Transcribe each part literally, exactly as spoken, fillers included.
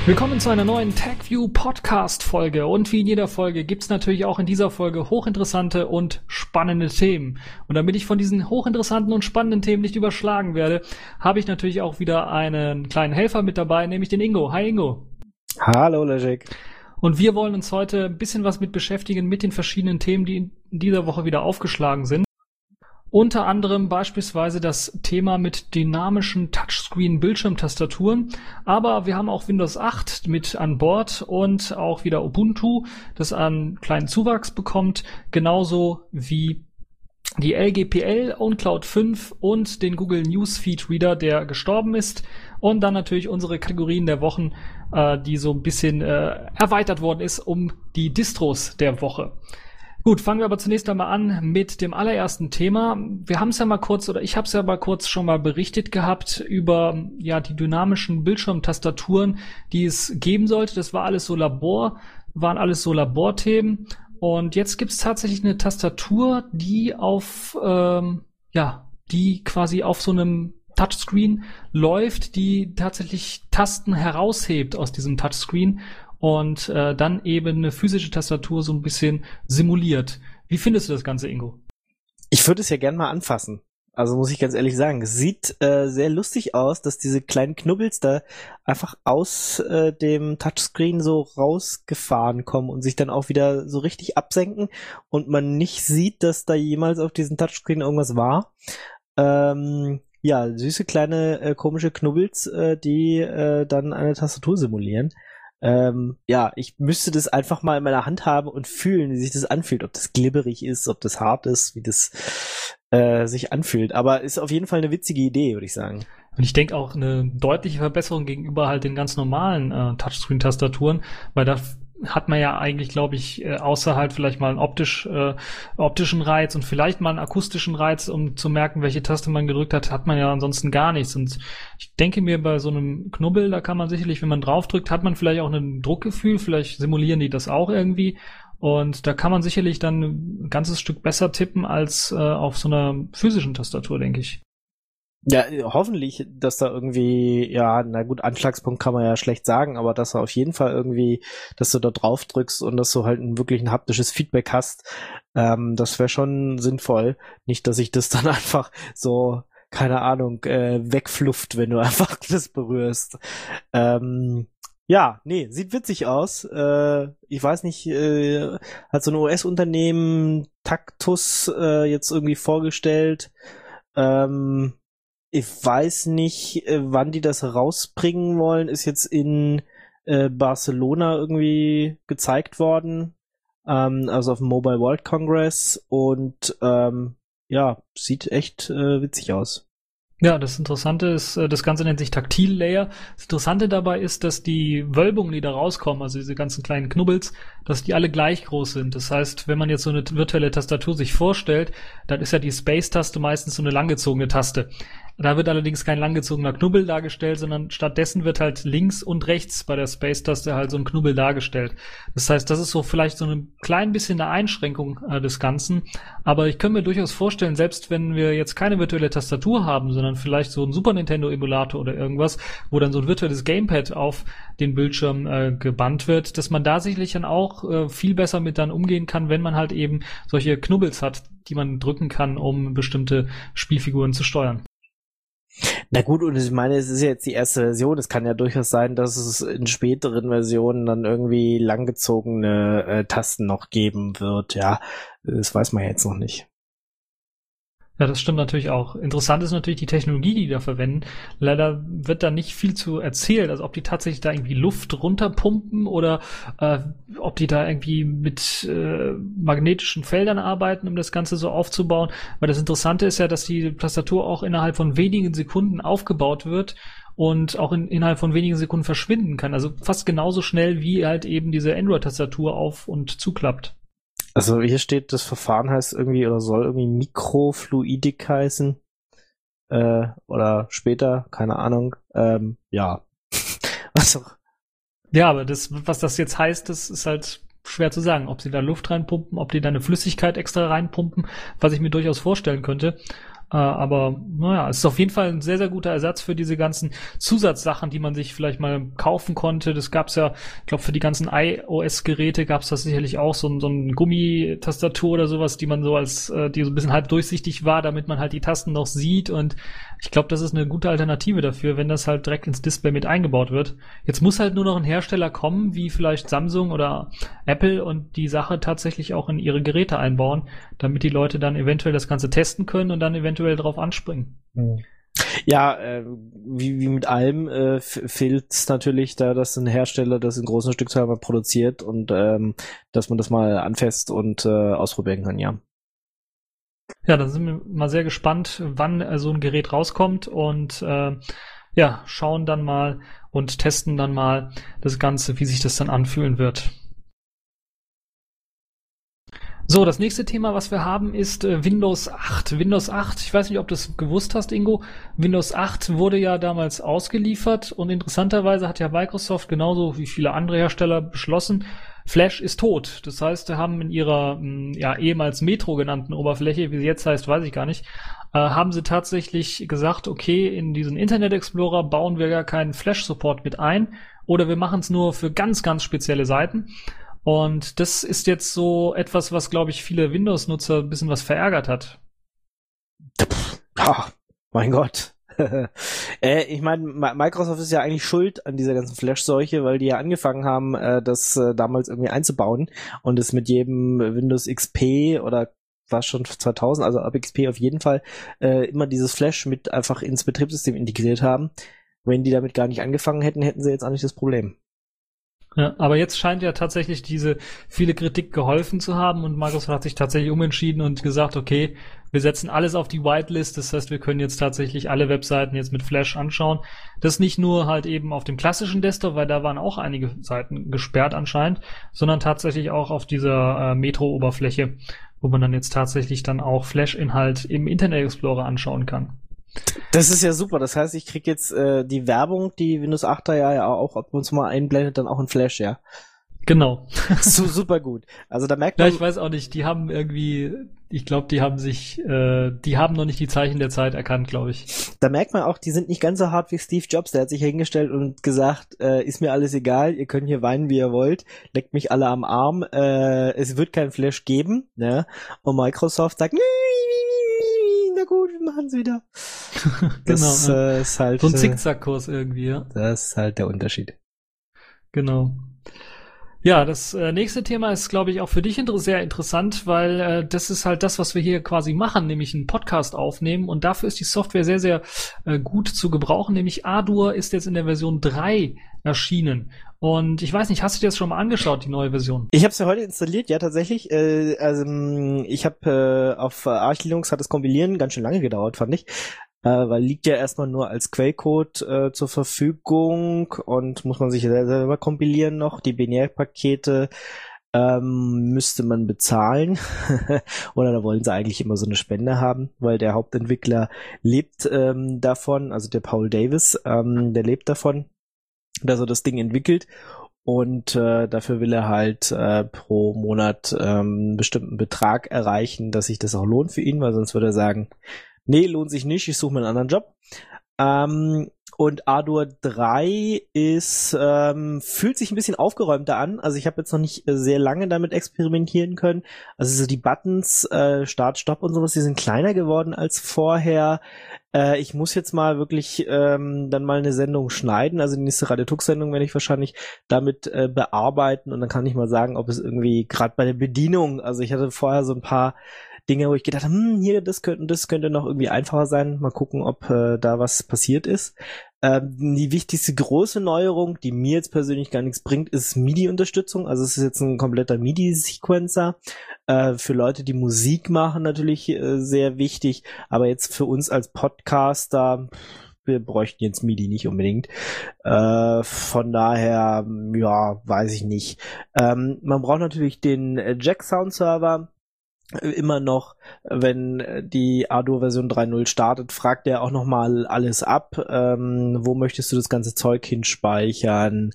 Willkommen zu einer neuen TechView Podcast Folge und wie in jeder Folge gibt's natürlich auch in dieser Folge hochinteressante und spannende Themen. Und damit ich von diesen hochinteressanten und spannenden Themen nicht überschlagen werde, habe ich natürlich auch wieder einen kleinen Helfer mit dabei, nämlich den Ingo. Hi Ingo. Hallo Leszek. Und wir wollen uns heute ein bisschen was mit beschäftigen mit den verschiedenen Themen, die in dieser Woche wieder aufgeschlagen sind. Unter anderem beispielsweise das Thema mit dynamischen Touchscreen-Bildschirmtastaturen. Aber wir haben auch Windows acht mit an Bord und auch wieder Ubuntu, das einen kleinen Zuwachs bekommt. Genauso wie die L G P L, OwnCloud fünf und den Google Newsfeed Reader, der gestorben ist. Und dann natürlich unsere Kategorien der Wochen, äh, die so ein bisschen äh, erweitert worden ist um die Distros der Woche. Gut, fangen wir aber zunächst einmal an mit dem allerersten Thema. Wir haben es ja mal kurz, oder ich habe es ja mal kurz schon mal berichtet gehabt über ja die dynamischen Bildschirmtastaturen, die es geben sollte. Das war alles so Labor, waren alles so Laborthemen. Und jetzt gibt es tatsächlich eine Tastatur, die auf ähm, ja die quasi auf so einem Touchscreen läuft, die tatsächlich Tasten heraushebt aus diesem Touchscreen und äh, dann eben eine physische Tastatur so ein bisschen simuliert. Wie findest du das Ganze, Ingo? Ich würde es ja gern mal anfassen. Also muss ich ganz ehrlich sagen, es sieht äh, sehr lustig aus, dass diese kleinen Knubbels da einfach aus äh, dem Touchscreen so rausgefahren kommen und sich dann auch wieder so richtig absenken und man nicht sieht, dass da jemals auf diesem Touchscreen irgendwas war. Ähm, ja, süße kleine äh, komische Knubbels, äh, die äh, dann eine Tastatur simulieren. Ähm, ja, ich müsste das einfach mal in meiner Hand haben und fühlen, wie sich das anfühlt, ob das glibberig ist, ob das hart ist, wie das äh, sich anfühlt. Aber ist auf jeden Fall eine witzige Idee, würde ich sagen. Und ich denke auch eine deutliche Verbesserung gegenüber halt den ganz normalen äh, Touchscreen-Tastaturen, weil da hat man ja eigentlich, glaube ich, äh, außer halt vielleicht mal einen optisch, äh, optischen Reiz und vielleicht mal einen akustischen Reiz, um zu merken, welche Taste man gedrückt hat, hat man ja ansonsten gar nichts. Und ich denke mir, bei so einem Knubbel, da kann man sicherlich, wenn man draufdrückt, hat man vielleicht auch ein Druckgefühl, vielleicht simulieren die das auch irgendwie. Und da kann man sicherlich dann ein ganzes Stück besser tippen als äh, auf so einer physischen Tastatur, denke ich. Ja, hoffentlich, dass da irgendwie, ja, na gut, Anschlagspunkt kann man ja schlecht sagen, aber dass er auf jeden Fall irgendwie, dass du da drauf drückst und dass du halt ein, wirklich ein haptisches Feedback hast, ähm, das wäre schon sinnvoll. Nicht, dass ich das dann einfach so, keine Ahnung, äh, wegflufft, wenn du einfach das berührst. Ähm, ja, nee, sieht witzig aus. Äh, ich weiß nicht, äh, hat so ein U S-Unternehmen Tactus äh, jetzt irgendwie vorgestellt. Ähm, Ich weiß nicht, wann die das rausbringen wollen. Ist jetzt in äh, Barcelona irgendwie gezeigt worden. Ähm, also auf dem Mobile World Congress. Und ähm, ja, sieht echt äh, witzig aus. Ja, das Interessante ist, das Ganze nennt sich Taktil Layer. Das Interessante dabei ist, dass die Wölbungen, die da rauskommen, also diese ganzen kleinen Knubbels, dass die alle gleich groß sind. Das heißt, wenn man jetzt so eine virtuelle Tastatur sich vorstellt, dann ist ja die Space-Taste meistens so eine langgezogene Taste. Da wird allerdings kein langgezogener Knubbel dargestellt, sondern stattdessen wird halt links und rechts bei der Space-Taste halt so ein Knubbel dargestellt. Das heißt, das ist so vielleicht so ein klein bisschen eine Einschränkung äh, des Ganzen. Aber ich könnte mir durchaus vorstellen, selbst wenn wir jetzt keine virtuelle Tastatur haben, sondern vielleicht so ein Super Nintendo-Emulator oder irgendwas, wo dann so ein virtuelles Gamepad auf den Bildschirm äh, gebannt wird, dass man da sicherlich dann auch äh, viel besser mit dann umgehen kann, wenn man halt eben solche Knubbels hat, die man drücken kann, um bestimmte Spielfiguren zu steuern. Na gut, und ich meine, es ist ja jetzt die erste Version. Es kann ja durchaus sein, dass es in späteren Versionen dann irgendwie langgezogene äh, Tasten noch geben wird. Ja, das weiß man jetzt noch nicht. Ja, das stimmt natürlich auch. Interessant ist natürlich die Technologie, die die da verwenden. Leider wird da nicht viel zu erzählt, also ob die tatsächlich da irgendwie Luft runterpumpen oder äh, ob die da irgendwie mit äh, magnetischen Feldern arbeiten, um das Ganze so aufzubauen. Weil das Interessante ist ja, dass die Tastatur auch innerhalb von wenigen Sekunden aufgebaut wird und auch in, innerhalb von wenigen Sekunden verschwinden kann. Also fast genauso schnell, wie halt eben diese Android-Tastatur auf- und zuklappt. Also hier steht, das Verfahren heißt irgendwie oder soll irgendwie Mikrofluidik heißen. Äh, oder später, keine Ahnung. Ähm, ja. Also. Ja, aber das, was das jetzt heißt, das ist halt schwer zu sagen. Ob sie da Luft reinpumpen, ob die da eine Flüssigkeit extra reinpumpen, was ich mir durchaus vorstellen könnte. Äh, aber naja, es ist auf jeden Fall ein sehr, sehr guter Ersatz für diese ganzen Zusatzsachen, die man sich vielleicht mal kaufen konnte. Das gab's ja, ich glaube, für die ganzen iOS-Geräte gab's das sicherlich auch, so, so ein Gummitastatur oder sowas, die man so als, äh, die so ein bisschen halb durchsichtig war, damit man halt die Tasten noch sieht. Und ich glaube, das ist eine gute Alternative dafür, wenn das halt direkt ins Display mit eingebaut wird. Jetzt muss halt nur noch ein Hersteller kommen, wie vielleicht Samsung oder Apple, und die Sache tatsächlich auch in ihre Geräte einbauen, damit die Leute dann eventuell das Ganze testen können und dann eventuell drauf anspringen. Ja, äh, wie, wie mit allem äh, fehlt es natürlich da, dass ein Hersteller das in großen Stückzahlen mal produziert und ähm, dass man das mal anfasst und äh, ausprobieren kann, ja. Ja, dann sind wir mal sehr gespannt, wann äh, so ein Gerät rauskommt, und äh, ja, schauen dann mal und testen dann mal das Ganze, wie sich das dann anfühlen wird. So, das nächste Thema, was wir haben, ist äh, Windows acht. Windows acht, ich weiß nicht, ob du es gewusst hast, Ingo. Windows acht wurde ja damals ausgeliefert, und interessanterweise hat ja Microsoft genauso wie viele andere Hersteller beschlossen, Flash ist tot. Das heißt, sie haben in ihrer mh, ja ehemals Metro genannten Oberfläche, wie sie jetzt heißt, weiß ich gar nicht, äh, haben sie tatsächlich gesagt, okay, in diesen Internet Explorer bauen wir gar keinen Flash-Support mit ein, oder wir machen es nur für ganz, ganz spezielle Seiten. Und das ist jetzt so etwas, was, glaube ich, viele Windows-Nutzer ein bisschen was verärgert hat. Ja, mein Gott. äh, ich meine, Microsoft ist ja eigentlich schuld an dieser ganzen Flash-Seuche, weil die ja angefangen haben, äh, das äh, damals irgendwie einzubauen und es mit jedem Windows X P oder war schon zweitausend, also ab X P auf jeden Fall, äh, immer dieses Flash mit einfach ins Betriebssystem integriert haben. Wenn die damit gar nicht angefangen hätten, hätten sie jetzt auch nicht das Problem. Ja, aber jetzt scheint ja tatsächlich diese viele Kritik geholfen zu haben, und Microsoft hat sich tatsächlich umentschieden und gesagt, okay, wir setzen alles auf die Whitelist, das heißt, wir können jetzt tatsächlich alle Webseiten jetzt mit Flash anschauen. Das nicht nur halt eben auf dem klassischen Desktop, weil da waren auch einige Seiten gesperrt anscheinend, sondern tatsächlich auch auf dieser äh, Metro-Oberfläche, wo man dann jetzt tatsächlich dann auch Flash-Inhalt im Internet Explorer anschauen kann. Das ist ja super. Das heißt, ich krieg jetzt äh, die Werbung, die Windows achter ja, ja auch ab und zu mal einblendet, dann auch in Flash, ja. Genau. So super gut. Also da merkt man. Ja, ich weiß auch nicht. Die haben irgendwie, ich glaube, die haben sich, äh, die haben noch nicht die Zeichen der Zeit erkannt, glaube ich. Da merkt man auch, die sind nicht ganz so hart wie Steve Jobs. Der hat sich hingestellt und gesagt, äh, ist mir alles egal, ihr könnt hier weinen, wie ihr wollt, leckt mich alle am Arm, äh, es wird kein Flash geben, ne? Und Microsoft sagt, na gut, wir machen's wieder. Das genau, ja. äh, ist halt so ein Zickzackkurs irgendwie, ja. Das ist halt der Unterschied. Genau. Ja, das äh, nächste Thema ist, glaube ich, auch für dich inter- sehr interessant, weil äh, das ist halt das, was wir hier quasi machen, nämlich einen Podcast aufnehmen, und dafür ist die Software sehr, sehr äh, gut zu gebrauchen, nämlich Ardour ist jetzt in der Version drei erschienen. Und ich weiß nicht, hast du dir das schon mal angeschaut, die neue Version? Ich habe es ja heute installiert, ja, tatsächlich. Äh, also ich habe äh, auf Arch Linux hat das Kompilieren ganz schön lange gedauert, fand ich. Äh, weil liegt ja erstmal nur als Quellcode äh, zur Verfügung und muss man sich selber kompilieren noch. Die Binärpakete ähm, müsste man bezahlen. Oder da wollen sie eigentlich immer so eine Spende haben, weil der Hauptentwickler lebt ähm, davon, also der Paul Davis, ähm, der lebt davon, dass er das Ding entwickelt. Und äh, dafür will er halt äh, pro Monat ähm, einen bestimmten Betrag erreichen, dass sich das auch lohnt für ihn, weil sonst würde er sagen, nee, lohnt sich nicht, ich suche mir einen anderen Job. Ähm, und Ardour drei ist, ähm, fühlt sich ein bisschen aufgeräumter an. Also ich habe jetzt noch nicht äh, sehr lange damit experimentieren können. Also so die Buttons, äh, Start, Stopp und sowas, die sind kleiner geworden als vorher. Äh, ich muss jetzt mal wirklich ähm, dann mal eine Sendung schneiden. Also die nächste Radio-Tux-Sendung werde ich wahrscheinlich damit äh, bearbeiten. Und dann kann ich mal sagen, ob es irgendwie gerade bei der Bedienung, also ich hatte vorher so ein paar Dinge, wo ich gedacht habe, hm, hier, das könnte, das könnte noch irgendwie einfacher sein. Mal gucken, ob äh, da was passiert ist. Ähm, die wichtigste große Neuerung, die mir jetzt persönlich gar nichts bringt, ist MIDI-Unterstützung. Also es ist jetzt ein kompletter MIDI-Sequencer. Äh, für Leute, die Musik machen, natürlich äh, sehr wichtig. Aber jetzt für uns als Podcaster, wir bräuchten jetzt MIDI nicht unbedingt. Äh, von daher, ja, weiß ich nicht. Ähm, man braucht natürlich den Jack Sound Server. immer noch, wenn die Ardour-Version drei Punkt null startet, fragt er auch nochmal alles ab. Ähm, wo möchtest du das ganze Zeug hinspeichern?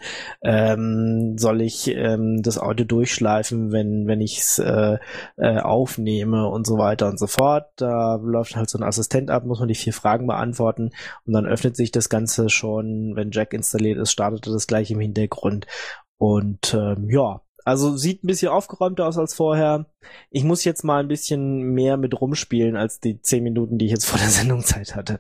Ähm, soll ich ähm, das Audio durchschleifen, wenn wenn ich es äh, äh, aufnehme und so weiter und so fort. Da läuft halt so ein Assistent ab, muss man die vier Fragen beantworten und dann öffnet sich das Ganze schon, wenn Jack installiert ist, startet das gleich im Hintergrund. Und ähm, ja, also sieht ein bisschen aufgeräumter aus als vorher. Ich muss jetzt mal ein bisschen mehr mit rumspielen als die zehn Minuten, die ich jetzt vor der Sendung Zeit hatte.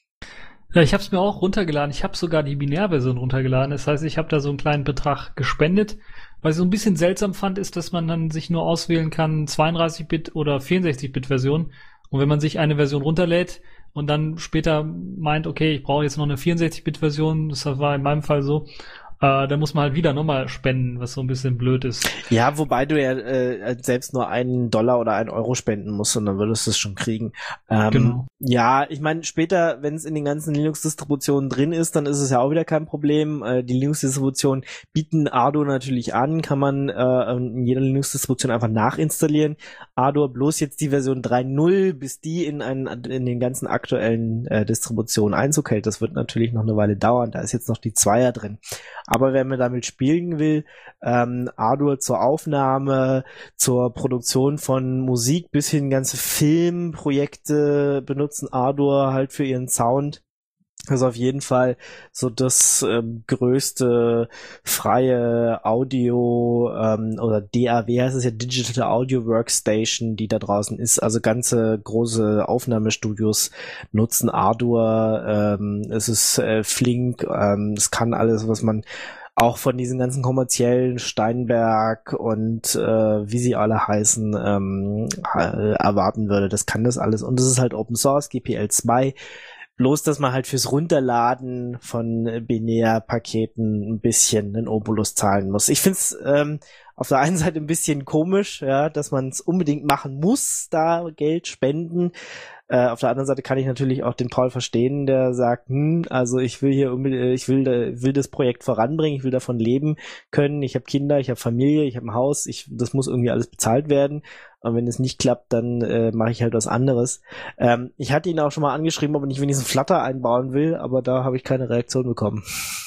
Ja, ich habe es mir auch runtergeladen. Ich habe sogar die Binärversion runtergeladen. Das heißt, ich habe da so einen kleinen Betrag gespendet. Was ich so ein bisschen seltsam fand, ist, dass man dann sich nur auswählen kann, zweiunddreißig Bit oder vierundsechzig Bit Version. Und wenn man sich eine Version runterlädt und dann später meint, okay, ich brauche jetzt noch eine vierundsechzig Bit Version, das war in meinem Fall so, Äh, da muss man halt wieder nochmal spenden, was so ein bisschen blöd ist. Ja, wobei du ja äh, selbst nur einen Dollar oder einen Euro spenden musst und dann würdest du es schon kriegen. Ähm, genau. Ja, ich meine, später, wenn es in den ganzen Linux-Distributionen drin ist, dann ist es ja auch wieder kein Problem. Äh, die Linux-Distributionen bieten Ardour natürlich an, kann man äh, in jeder Linux-Distribution einfach nachinstallieren. Ardour bloß jetzt die Version drei Punkt null, bis die in, einen, in den ganzen aktuellen äh, Distributionen Einzug hält. Das wird natürlich noch eine Weile dauern. Da ist jetzt noch die Zweier drin. Aber wer mir damit spielen will, ähm, Ardour zur Aufnahme, zur Produktion von Musik bis hin ganze Filmprojekte benutzen Ardour halt für ihren Sound. Das ist auf jeden Fall so das ähm, größte freie Audio ähm, oder D A W heißt es ja, Digital Audio Workstation, die da draußen ist. Also ganze große Aufnahmestudios nutzen Ardour. Ähm, es ist äh, flink, ähm, es kann alles, was man auch von diesen ganzen kommerziellen Steinberg und äh, wie sie alle heißen ähm, äh, erwarten würde. Das kann das alles und es ist halt Open Source, G P L zwei. Bloß, dass man halt fürs Runterladen von Binär-Paketen ein bisschen einen Obolus zahlen muss. Ich find's ähm, auf der einen Seite ein bisschen komisch, ja, dass man es unbedingt machen muss, da Geld spenden. Äh, auf der anderen Seite kann ich natürlich auch den Paul verstehen, der sagt, hm, also ich will hier unbedingt, ich will, will das Projekt voranbringen, ich will davon leben können, ich habe Kinder, ich habe Familie, ich habe ein Haus, ich, das muss irgendwie alles bezahlt werden. Und wenn es nicht klappt, dann äh, mache ich halt was anderes. Ähm, ich hatte ihn auch schon mal angeschrieben, ob er nicht wenigstens Flutter einbauen will, aber da habe ich keine Reaktion bekommen.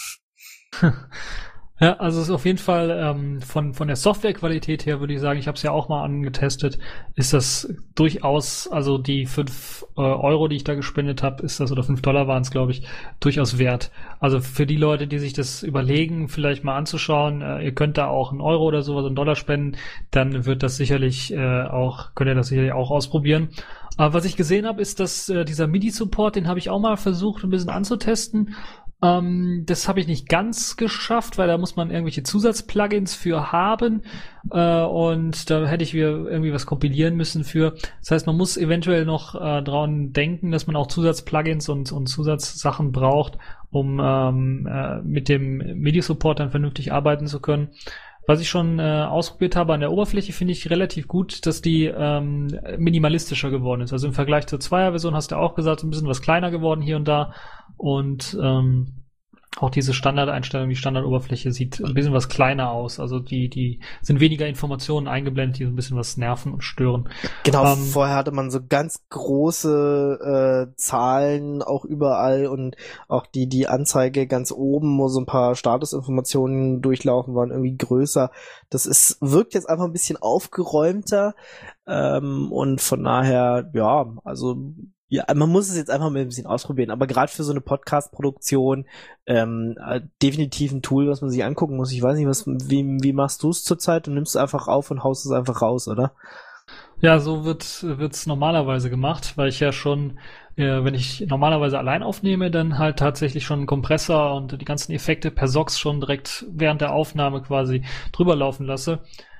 Ja, also es ist auf jeden Fall ähm, von von der Softwarequalität her, würde ich sagen, ich habe es ja auch mal angetestet, ist das durchaus, also die fünf äh, Euro, die ich da gespendet habe, ist das, oder fünf Dollar waren es, glaube ich, durchaus wert. Also für die Leute, die sich das überlegen, vielleicht mal anzuschauen, äh, ihr könnt da auch einen Euro oder sowas, einen Dollar spenden, dann wird das sicherlich äh, auch, könnt ihr das sicherlich auch ausprobieren. Aber was ich gesehen habe, ist, dass äh, dieser MIDI-Support, den habe ich auch mal versucht, ein bisschen anzutesten. Ähm, das habe ich nicht ganz geschafft, weil da muss man irgendwelche Zusatzplugins für haben äh, und da hätte ich wieder irgendwie was kompilieren müssen für. Das heißt, man muss eventuell noch äh, dran denken, dass man auch Zusatzplugins und, und Zusatzsachen braucht, um ähm, äh, mit dem MIDI-Support dann vernünftig arbeiten zu können. Was ich schon äh, ausprobiert habe an der Oberfläche, finde ich relativ gut, dass die ähm, minimalistischer geworden ist. Also im Vergleich zur Zweier-Version hast du auch gesagt, ein bisschen was kleiner geworden hier und da. Und ähm, auch diese Standardeinstellung, die Standardoberfläche sieht ein bisschen was kleiner aus. Also die die sind weniger Informationen eingeblendet, die so ein bisschen was nerven und stören. Genau, ähm, vorher hatte man so ganz große äh, Zahlen auch überall und auch die die Anzeige ganz oben, wo so ein paar Statusinformationen durchlaufen, waren irgendwie größer. Das ist wirkt jetzt einfach ein bisschen aufgeräumter ähm, und von daher, ja, also ja, man muss es jetzt einfach mal ein bisschen ausprobieren, aber gerade für so eine Podcast-Produktion ähm, definitiv ein Tool, was man sich angucken muss. Ich weiß nicht, was wie, wie machst du es zurzeit? Du nimmst es einfach auf und haust es einfach raus, oder? Ja, so wird wird's normalerweise gemacht, weil ich ja schon, äh, wenn ich normalerweise allein aufnehme, dann halt tatsächlich schon einen Kompressor und die ganzen Effekte per S O X schon direkt während der Aufnahme quasi drüber laufen lasse.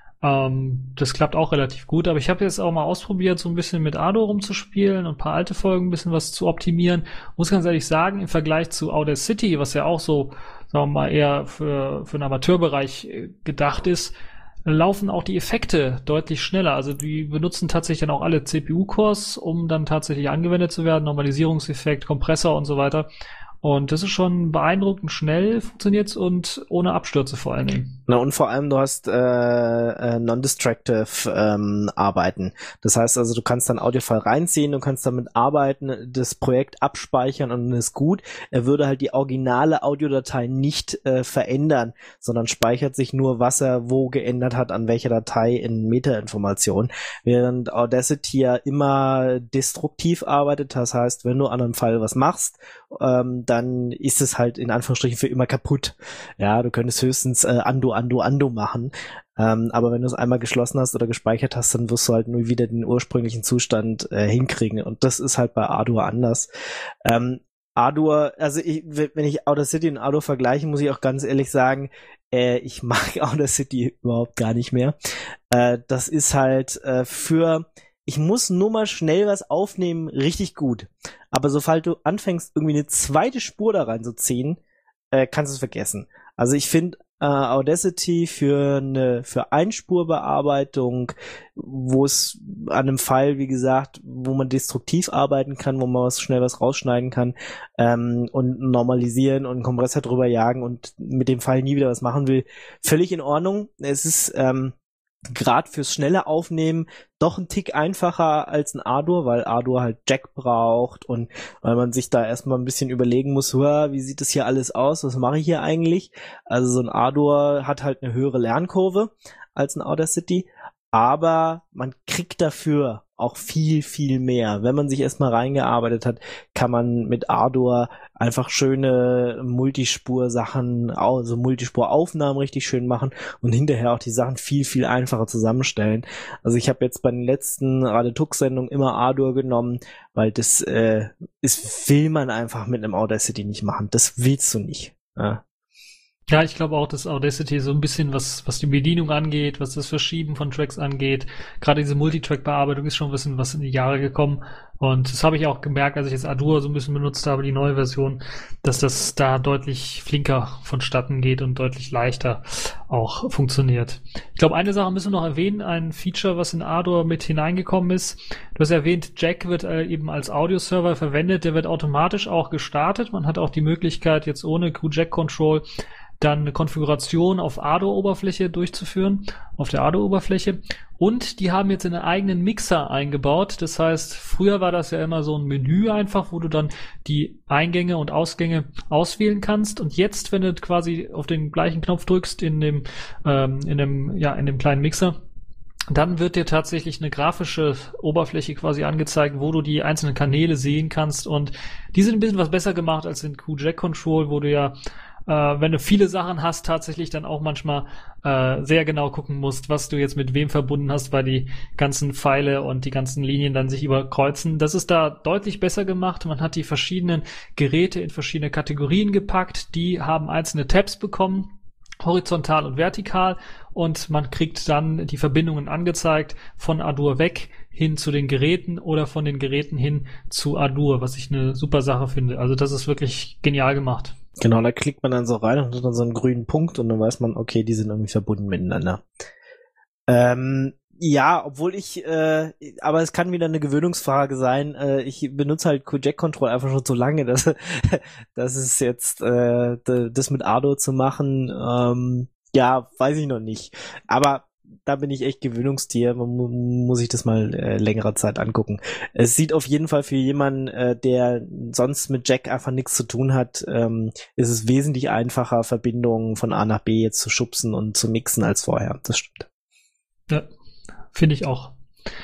Ähm, das klappt auch relativ gut, aber ich habe jetzt auch mal ausprobiert, so ein bisschen mit Ardour rumzuspielen und ein paar alte Folgen ein bisschen was zu optimieren. Muss ganz ehrlich sagen, im Vergleich zu Audacity, was ja auch so, sagen wir mal, eher für, für den Amateurbereich gedacht ist, laufen auch die Effekte deutlich schneller. Also die benutzen tatsächlich dann auch alle C P U-Cores, um dann tatsächlich angewendet zu werden, Normalisierungseffekt, Kompressor und so weiter. Und das ist schon beeindruckend schnell funktioniert's und ohne Abstürze vor allen Dingen. Na, und vor allem, du hast äh, äh, non-destructive ähm, Arbeiten. Das heißt also, du kannst dann Audiofile reinziehen, du kannst damit arbeiten, das Projekt abspeichern und dann ist gut. Er würde halt die originale Audiodatei nicht äh, verändern, sondern speichert sich nur, was er wo geändert hat, an welcher Datei in Metainformation. Während Audacity ja immer destruktiv arbeitet, das heißt, wenn du an einem Fall was machst, ähm, dann ist es halt in Anführungsstrichen für immer kaputt. Ja, du könntest höchstens äh, undo, undo, undo machen. Ähm, aber wenn du es einmal geschlossen hast oder gespeichert hast, dann wirst du halt nur wieder den ursprünglichen Zustand äh, hinkriegen. Und das ist halt bei Ardour anders. Ähm, Ardour, also ich, wenn ich Audacity und Ardour vergleiche, muss ich auch ganz ehrlich sagen, äh, ich mag Audacity überhaupt gar nicht mehr. Äh, das ist halt äh, für ich muss nur mal schnell was aufnehmen, richtig gut. Aber sobald du anfängst, irgendwie eine zweite Spur da reinzuziehen, äh, kannst du es vergessen. Also ich finde äh, Audacity für eine für Einspurbearbeitung, wo es an einem File, wie gesagt, wo man destruktiv arbeiten kann, wo man was schnell was rausschneiden kann ähm, und normalisieren und einen Kompressor drüber jagen und mit dem File nie wieder was machen will, völlig in Ordnung. Es ist ähm, gerade fürs schnelle Aufnehmen doch ein Tick einfacher als ein Ardour, weil Ardour halt Jack braucht und weil man sich da erstmal ein bisschen überlegen muss, wie sieht das hier alles aus, was mache ich hier eigentlich? Also so ein Ardour hat halt eine höhere Lernkurve als ein Audacity, aber man kriegt dafür auch viel, viel mehr. Wenn man sich erstmal reingearbeitet hat, kann man mit Ardour einfach schöne Multispur-Sachen, also Multispur-Aufnahmen richtig schön machen und hinterher auch die Sachen viel, viel einfacher zusammenstellen. Also ich habe jetzt bei den letzten Radio-Tux-Sendungen immer Ardour genommen, weil das äh, ist, will man einfach mit einem Audacity nicht machen. Das willst du nicht. Ja. Ja, ich glaube auch, dass Audacity so ein bisschen, was was die Bedienung angeht, was das Verschieben von Tracks angeht, gerade diese Multitrack-Bearbeitung ist schon ein bisschen was in die Jahre gekommen. Und das habe ich auch gemerkt, als ich jetzt Ardour so ein bisschen benutzt habe, die neue Version, dass das da deutlich flinker vonstatten geht und deutlich leichter auch funktioniert. Ich glaube, eine Sache müssen wir noch erwähnen, ein Feature, was in Ardour mit hineingekommen ist. Du hast erwähnt, Jack wird äh, eben als Audio-Server verwendet, der wird automatisch auch gestartet. Man hat auch die Möglichkeit, jetzt ohne Q Jack Control dann eine Konfiguration auf Ardour-Oberfläche durchzuführen, auf der Ardour-Oberfläche. Und die haben jetzt einen eigenen Mixer eingebaut. Das heißt, früher war das ja immer so ein Menü einfach, wo du dann die Eingänge und Ausgänge auswählen kannst. Und jetzt, wenn du quasi auf den gleichen Knopf drückst in dem, ähm, in dem, ja, in dem kleinen Mixer, dann wird dir tatsächlich eine grafische Oberfläche quasi angezeigt, wo du die einzelnen Kanäle sehen kannst. Und die sind ein bisschen was besser gemacht als in Q Jack Control, wo du ja Äh, wenn du viele Sachen hast, tatsächlich dann auch manchmal äh, sehr genau gucken musst, was du jetzt mit wem verbunden hast, weil die ganzen Pfeile und die ganzen Linien dann sich überkreuzen. Das ist da deutlich besser gemacht. Man hat die verschiedenen Geräte in verschiedene Kategorien gepackt. Die haben einzelne Tabs bekommen, horizontal und vertikal, und man kriegt dann die Verbindungen angezeigt von Ardour weg hin zu den Geräten oder von den Geräten hin zu Ardour, was ich eine super Sache finde. Also das ist wirklich genial gemacht. Genau, da klickt man dann so rein und hat dann so einen grünen Punkt und dann weiß man, okay, die sind irgendwie verbunden miteinander. Ähm, ja, obwohl ich, äh, aber es kann wieder eine Gewöhnungsfrage sein. Äh, ich benutze halt Q Jack Control einfach schon so lange, dass das ist jetzt äh, das mit Ardour zu machen. Ähm, ja, weiß ich noch nicht. Aber da bin ich echt Gewöhnungstier. Man mu- muss sich das mal äh, längere Zeit angucken. Es sieht auf jeden Fall für jemanden, äh, der sonst mit Jack einfach nichts zu tun hat, ähm, ist es wesentlich einfacher, Verbindungen von A nach B jetzt zu schubsen und zu mixen als vorher. Das stimmt. Ja, finde ich auch.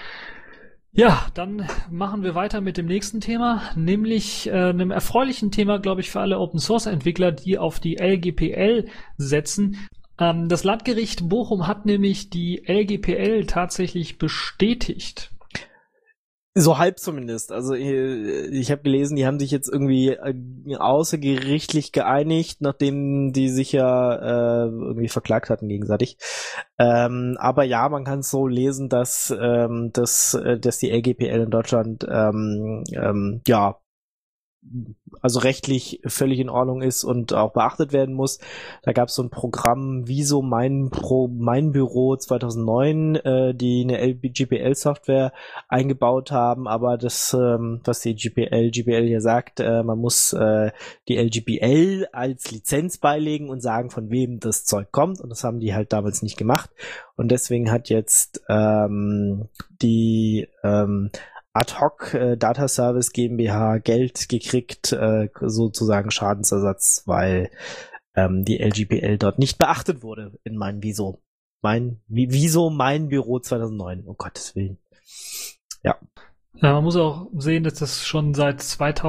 Ja, dann machen wir weiter mit dem nächsten Thema, nämlich äh, einem erfreulichen Thema, glaube ich, für alle Open-Source-Entwickler, die auf die L G P L setzen. Das Landgericht Bochum hat nämlich die L G P L tatsächlich bestätigt. So halb zumindest. Also ich, ich habe gelesen, die haben sich jetzt irgendwie außergerichtlich geeinigt, nachdem die sich ja äh, irgendwie verklagt hatten gegenseitig. Ähm, aber ja, man kann es so lesen, dass, ähm, dass, dass die L G P L in Deutschland ähm, ähm, ja also rechtlich völlig in Ordnung ist und auch beachtet werden muss. Da gab es so ein Programm Wieso mein Pro mein Büro zweitausendneun, äh, die eine G P L-Software eingebaut haben, aber das, ähm, was die G P L G P L hier sagt, äh, man muss äh, die L G P L als Lizenz beilegen und sagen, von wem das Zeug kommt, und das haben die halt damals nicht gemacht, und deswegen hat jetzt ähm, die ähm, Ad-Hoc äh, Data Service GmbH Geld gekriegt, äh, sozusagen Schadensersatz, weil ähm, die L G P L dort nicht beachtet wurde in meinem Wieso. Mein, Wieso mein Büro zweitausendneun, um Gottes Willen. Ja. Ja, man muss auch sehen, dass das schon seit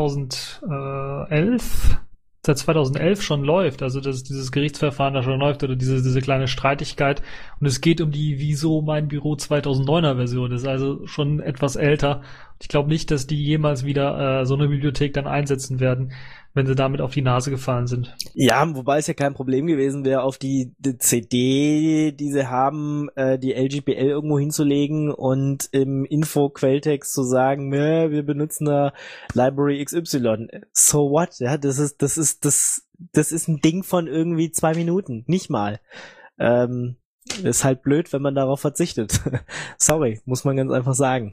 zweitausendelf seit zweitausendelf schon läuft, also dass dieses Gerichtsverfahren da schon läuft, oder diese diese kleine Streitigkeit, und es geht um die Wieso mein Büro zweitausenddeuner Version, das ist also schon etwas älter. Ich glaube nicht, dass die jemals wieder äh, so eine Bibliothek dann einsetzen werden, wenn sie damit auf die Nase gefallen sind. Ja, wobei es ja kein Problem gewesen wäre, auf die, die C D, die sie haben, äh, die L G P L irgendwo hinzulegen und im Info-Quelltext zu sagen, wir benutzen da Library X Y. So what? Ja, das ist, das ist, das, das ist ein Ding von irgendwie zwei Minuten. Nicht mal. Ähm, ist halt blöd, wenn man darauf verzichtet. Sorry, muss man ganz einfach sagen.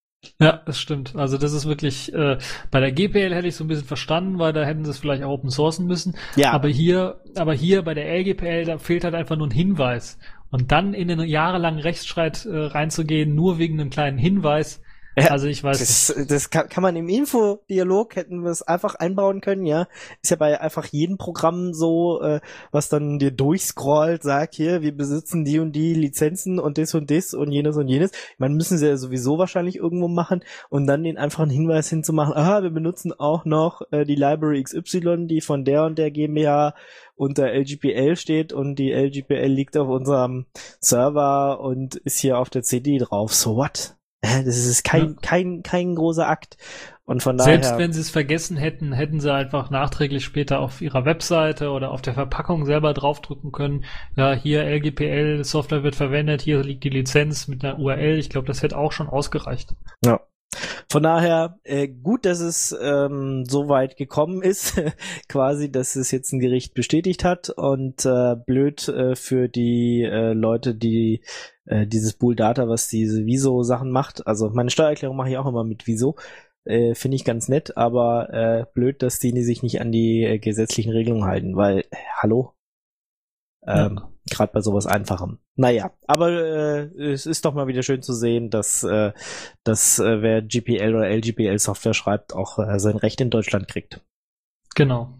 Ja, das stimmt. Also das ist wirklich, äh, bei der G P L hätte ich so ein bisschen verstanden, weil da hätten sie es vielleicht auch open sourcen müssen. Ja. Aber hier, aber hier bei der L G P L, da fehlt halt einfach nur ein Hinweis. Und dann in einen jahrelangen Rechtsstreit äh, reinzugehen, nur wegen einem kleinen Hinweis. Ja, also ich weiß das, das kann, kann man im Infodialog, hätten wir es einfach einbauen können, ja. Ist ja bei einfach jedem Programm so, äh, was dann dir durchscrollt, sagt hier, wir besitzen die und die Lizenzen und das und das und jenes und jenes. Man müssen sie ja sowieso wahrscheinlich irgendwo machen, und dann den einfachen Hinweis hinzumachen, aha, wir benutzen auch noch äh, die Library X Y, die von der und der GmbH unter L G P L steht, und die L G P L liegt auf unserem Server und ist hier auf der C D drauf. So what? Das ist kein, ja. kein, kein großer Akt. Und von daher. Selbst wenn sie es vergessen hätten, hätten sie einfach nachträglich später auf ihrer Webseite oder auf der Verpackung selber draufdrücken können. Ja, hier L G P L Software wird verwendet, hier liegt die Lizenz mit einer U R L. Ich glaube, das hätte auch schon ausgereicht. Ja. Von daher, äh, gut, dass es ähm, so weit gekommen ist, quasi, dass es jetzt ein Gericht bestätigt hat, und äh, blöd äh, für die äh, Leute, die äh, dieses Bool Data, was diese Wieso-Sachen macht. Also meine Steuererklärung mache ich auch immer mit Wieso. Äh, finde ich ganz nett, aber äh, blöd, dass die, die sich nicht an die äh, gesetzlichen Regelungen halten, weil, äh, hallo? Ähm, ja. Gerade bei sowas Einfachem. Naja, aber äh, es ist doch mal wieder schön zu sehen, dass, äh, dass äh, wer G P L oder L G P L Software schreibt, auch äh, sein Recht in Deutschland kriegt. Genau.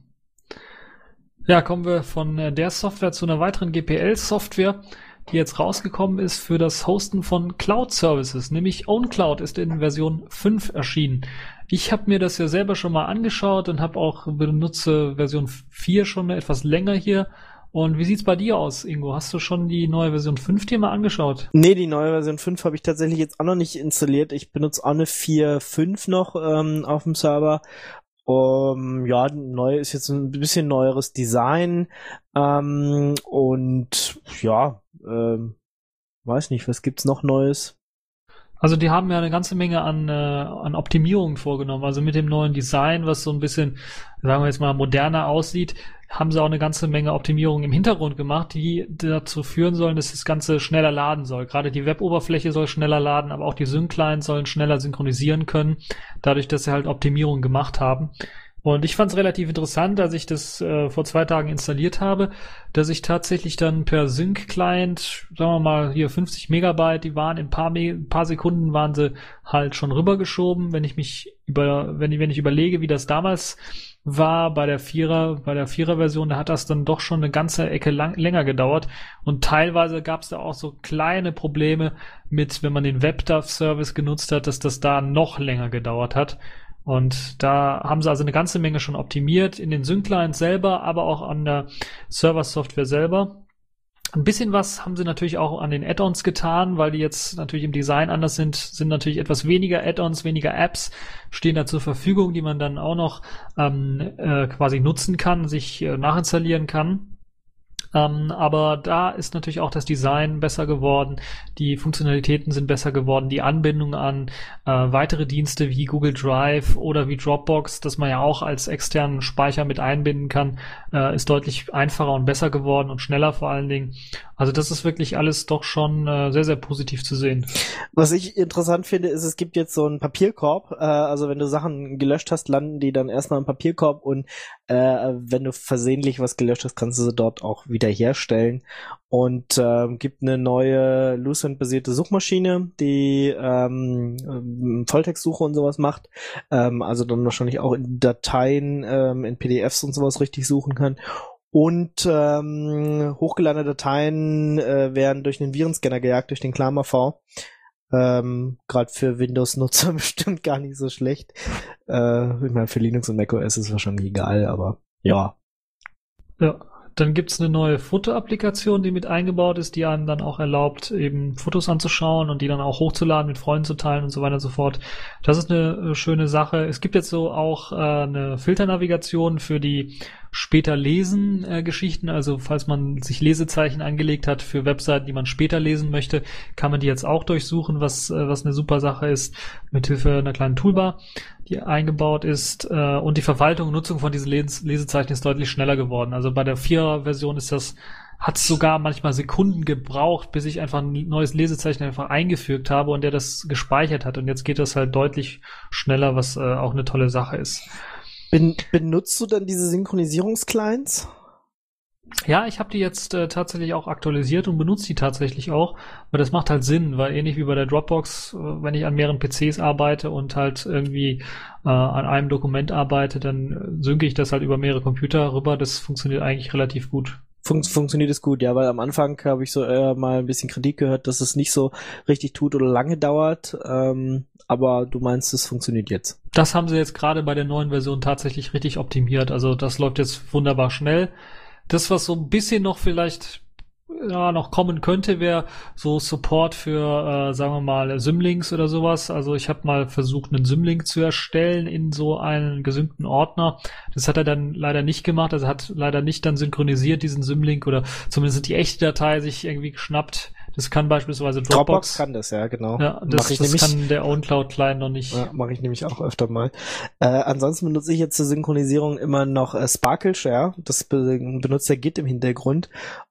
Ja, kommen wir von äh, der Software zu einer weiteren G P L-Software, die jetzt rausgekommen ist für das Hosten von Cloud-Services, nämlich OwnCloud ist in Version fünf erschienen. Ich habe mir das ja selber schon mal angeschaut und habe auch benutze Version vier schon etwas länger hier. Und wie sieht's bei dir aus, Ingo? Hast du schon die neue Version fünf dir mal angeschaut? Nee, die neue Version fünf habe ich tatsächlich jetzt auch noch nicht installiert. Ich benutze auch eine vier Punkt fünf noch ähm, auf dem Server. Um, ja, neu ist jetzt ein bisschen neueres Design. Ähm, und ja, ähm, weiß nicht, was gibt's noch Neues? Also die haben ja eine ganze Menge an, äh, an Optimierungen vorgenommen. Also mit dem neuen Design, was so ein bisschen, sagen wir jetzt mal, moderner aussieht, haben sie auch eine ganze Menge Optimierungen im Hintergrund gemacht, die dazu führen sollen, dass das Ganze schneller laden soll. Gerade die Web-Oberfläche soll schneller laden, aber auch die Sync-Clients sollen schneller synchronisieren können, dadurch, dass sie halt Optimierungen gemacht haben. Und ich fand es relativ interessant, als ich das äh, vor zwei Tagen installiert habe, dass ich tatsächlich dann per Sync-Client, sagen wir mal hier fünfzig Megabyte, die waren in ein paar, Me- paar Sekunden waren sie halt schon rübergeschoben. Wenn ich mich über, wenn ich, wenn ich überlege, wie das damals war bei der Vierer, bei der Vierer-Version, da hat das dann doch schon eine ganze Ecke lang, länger gedauert. Und teilweise gab es da auch so kleine Probleme mit, wenn man den WebDAV-Service genutzt hat, dass das da noch länger gedauert hat. Und da haben sie also eine ganze Menge schon optimiert in den Sync-Clients selber, aber auch an der Server-Software selber. Ein bisschen was haben sie natürlich auch an den Add-ons getan, weil die jetzt natürlich im Design anders sind, sind natürlich etwas weniger Add-ons, weniger Apps stehen da zur Verfügung, die man dann auch noch ähm, äh, quasi nutzen kann, sich äh, nachinstallieren kann. Ähm, aber da ist natürlich auch das Design besser geworden, die Funktionalitäten sind besser geworden, die Anbindung an äh, weitere Dienste wie Google Drive oder wie Dropbox, das man ja auch als externen Speicher mit einbinden kann, äh, ist deutlich einfacher und besser geworden und schneller vor allen Dingen. Also das ist wirklich alles doch schon äh, sehr, sehr positiv zu sehen. Was ich interessant finde, ist, es gibt jetzt so einen Papierkorb, äh, also wenn du Sachen gelöscht hast, landen die dann erstmal im Papierkorb und äh, wenn du versehentlich was gelöscht hast, kannst du sie dort auch wieder herstellen. Und äh, gibt eine neue Lucent-basierte Suchmaschine, die ähm, Volltextsuche und sowas macht, ähm, also dann wahrscheinlich auch in Dateien, ähm, in P D Fs und sowas richtig suchen kann. Und ähm, hochgeladene Dateien äh, werden durch einen Virenscanner gejagt, durch den ClamAV. Ähm, Gerade für Windows-Nutzer bestimmt gar nicht so schlecht. Äh, ich meine, für Linux und macOS ist es wahrscheinlich egal, aber ja. Ja, dann gibt's eine neue Foto-Applikation, die mit eingebaut ist, die einem dann auch erlaubt, eben Fotos anzuschauen und die dann auch hochzuladen, mit Freunden zu teilen und so weiter und so fort. Das ist eine äh, schöne Sache. Es gibt jetzt so auch äh, eine Filternavigation für die später lesen äh, Geschichten, also falls man sich Lesezeichen angelegt hat für Webseiten, die man später lesen möchte, kann man die jetzt auch durchsuchen, was äh, was eine super Sache ist, mithilfe einer kleinen Toolbar, die eingebaut ist, äh, und die Verwaltung und Nutzung von diesen Les- Lesezeichen ist deutlich schneller geworden. Also bei der Vierer-Version ist das hat sogar manchmal Sekunden gebraucht, bis ich einfach ein neues Lesezeichen einfach eingefügt habe und der das gespeichert hat, und jetzt geht das halt deutlich schneller, was äh, auch eine tolle Sache ist. Ben- benutzt du dann diese Synchronisierungsclients? Ja, ich habe die jetzt äh, tatsächlich auch aktualisiert und benutze die tatsächlich auch, weil das macht halt Sinn, weil ähnlich wie bei der Dropbox, äh, wenn ich an mehreren P Cs arbeite und halt irgendwie äh, an einem Dokument arbeite, dann äh, synke ich das halt über mehrere Computer rüber. Das funktioniert eigentlich relativ gut. Fun- funktioniert es gut, ja, weil am Anfang habe ich so äh, mal ein bisschen Kritik gehört, dass es nicht so richtig tut oder lange dauert, ähm, aber du meinst, es funktioniert jetzt. Das haben sie jetzt gerade bei der neuen Version tatsächlich richtig optimiert. Also das läuft jetzt wunderbar schnell. Das, was so ein bisschen noch vielleicht ja, noch kommen könnte, wäre so Support für, äh, sagen wir mal, Symlinks oder sowas. Also ich habe mal versucht, einen Symlink zu erstellen in so einen gesynkten Ordner. Das hat er dann leider nicht gemacht. Also er hat leider nicht dann synchronisiert, diesen Symlink, oder zumindest die echte Datei sich irgendwie geschnappt. Das kann beispielsweise Dropbox. Dropbox kann das, ja, genau. Ja, das, Mach ich das nämlich, kann der OwnCloud-Client noch nicht. Ja, mache ich nämlich auch öfter mal. Äh, ansonsten benutze ich jetzt zur Synchronisierung immer noch äh, Sparkle Share. Das be- benutzt der Git im Hintergrund.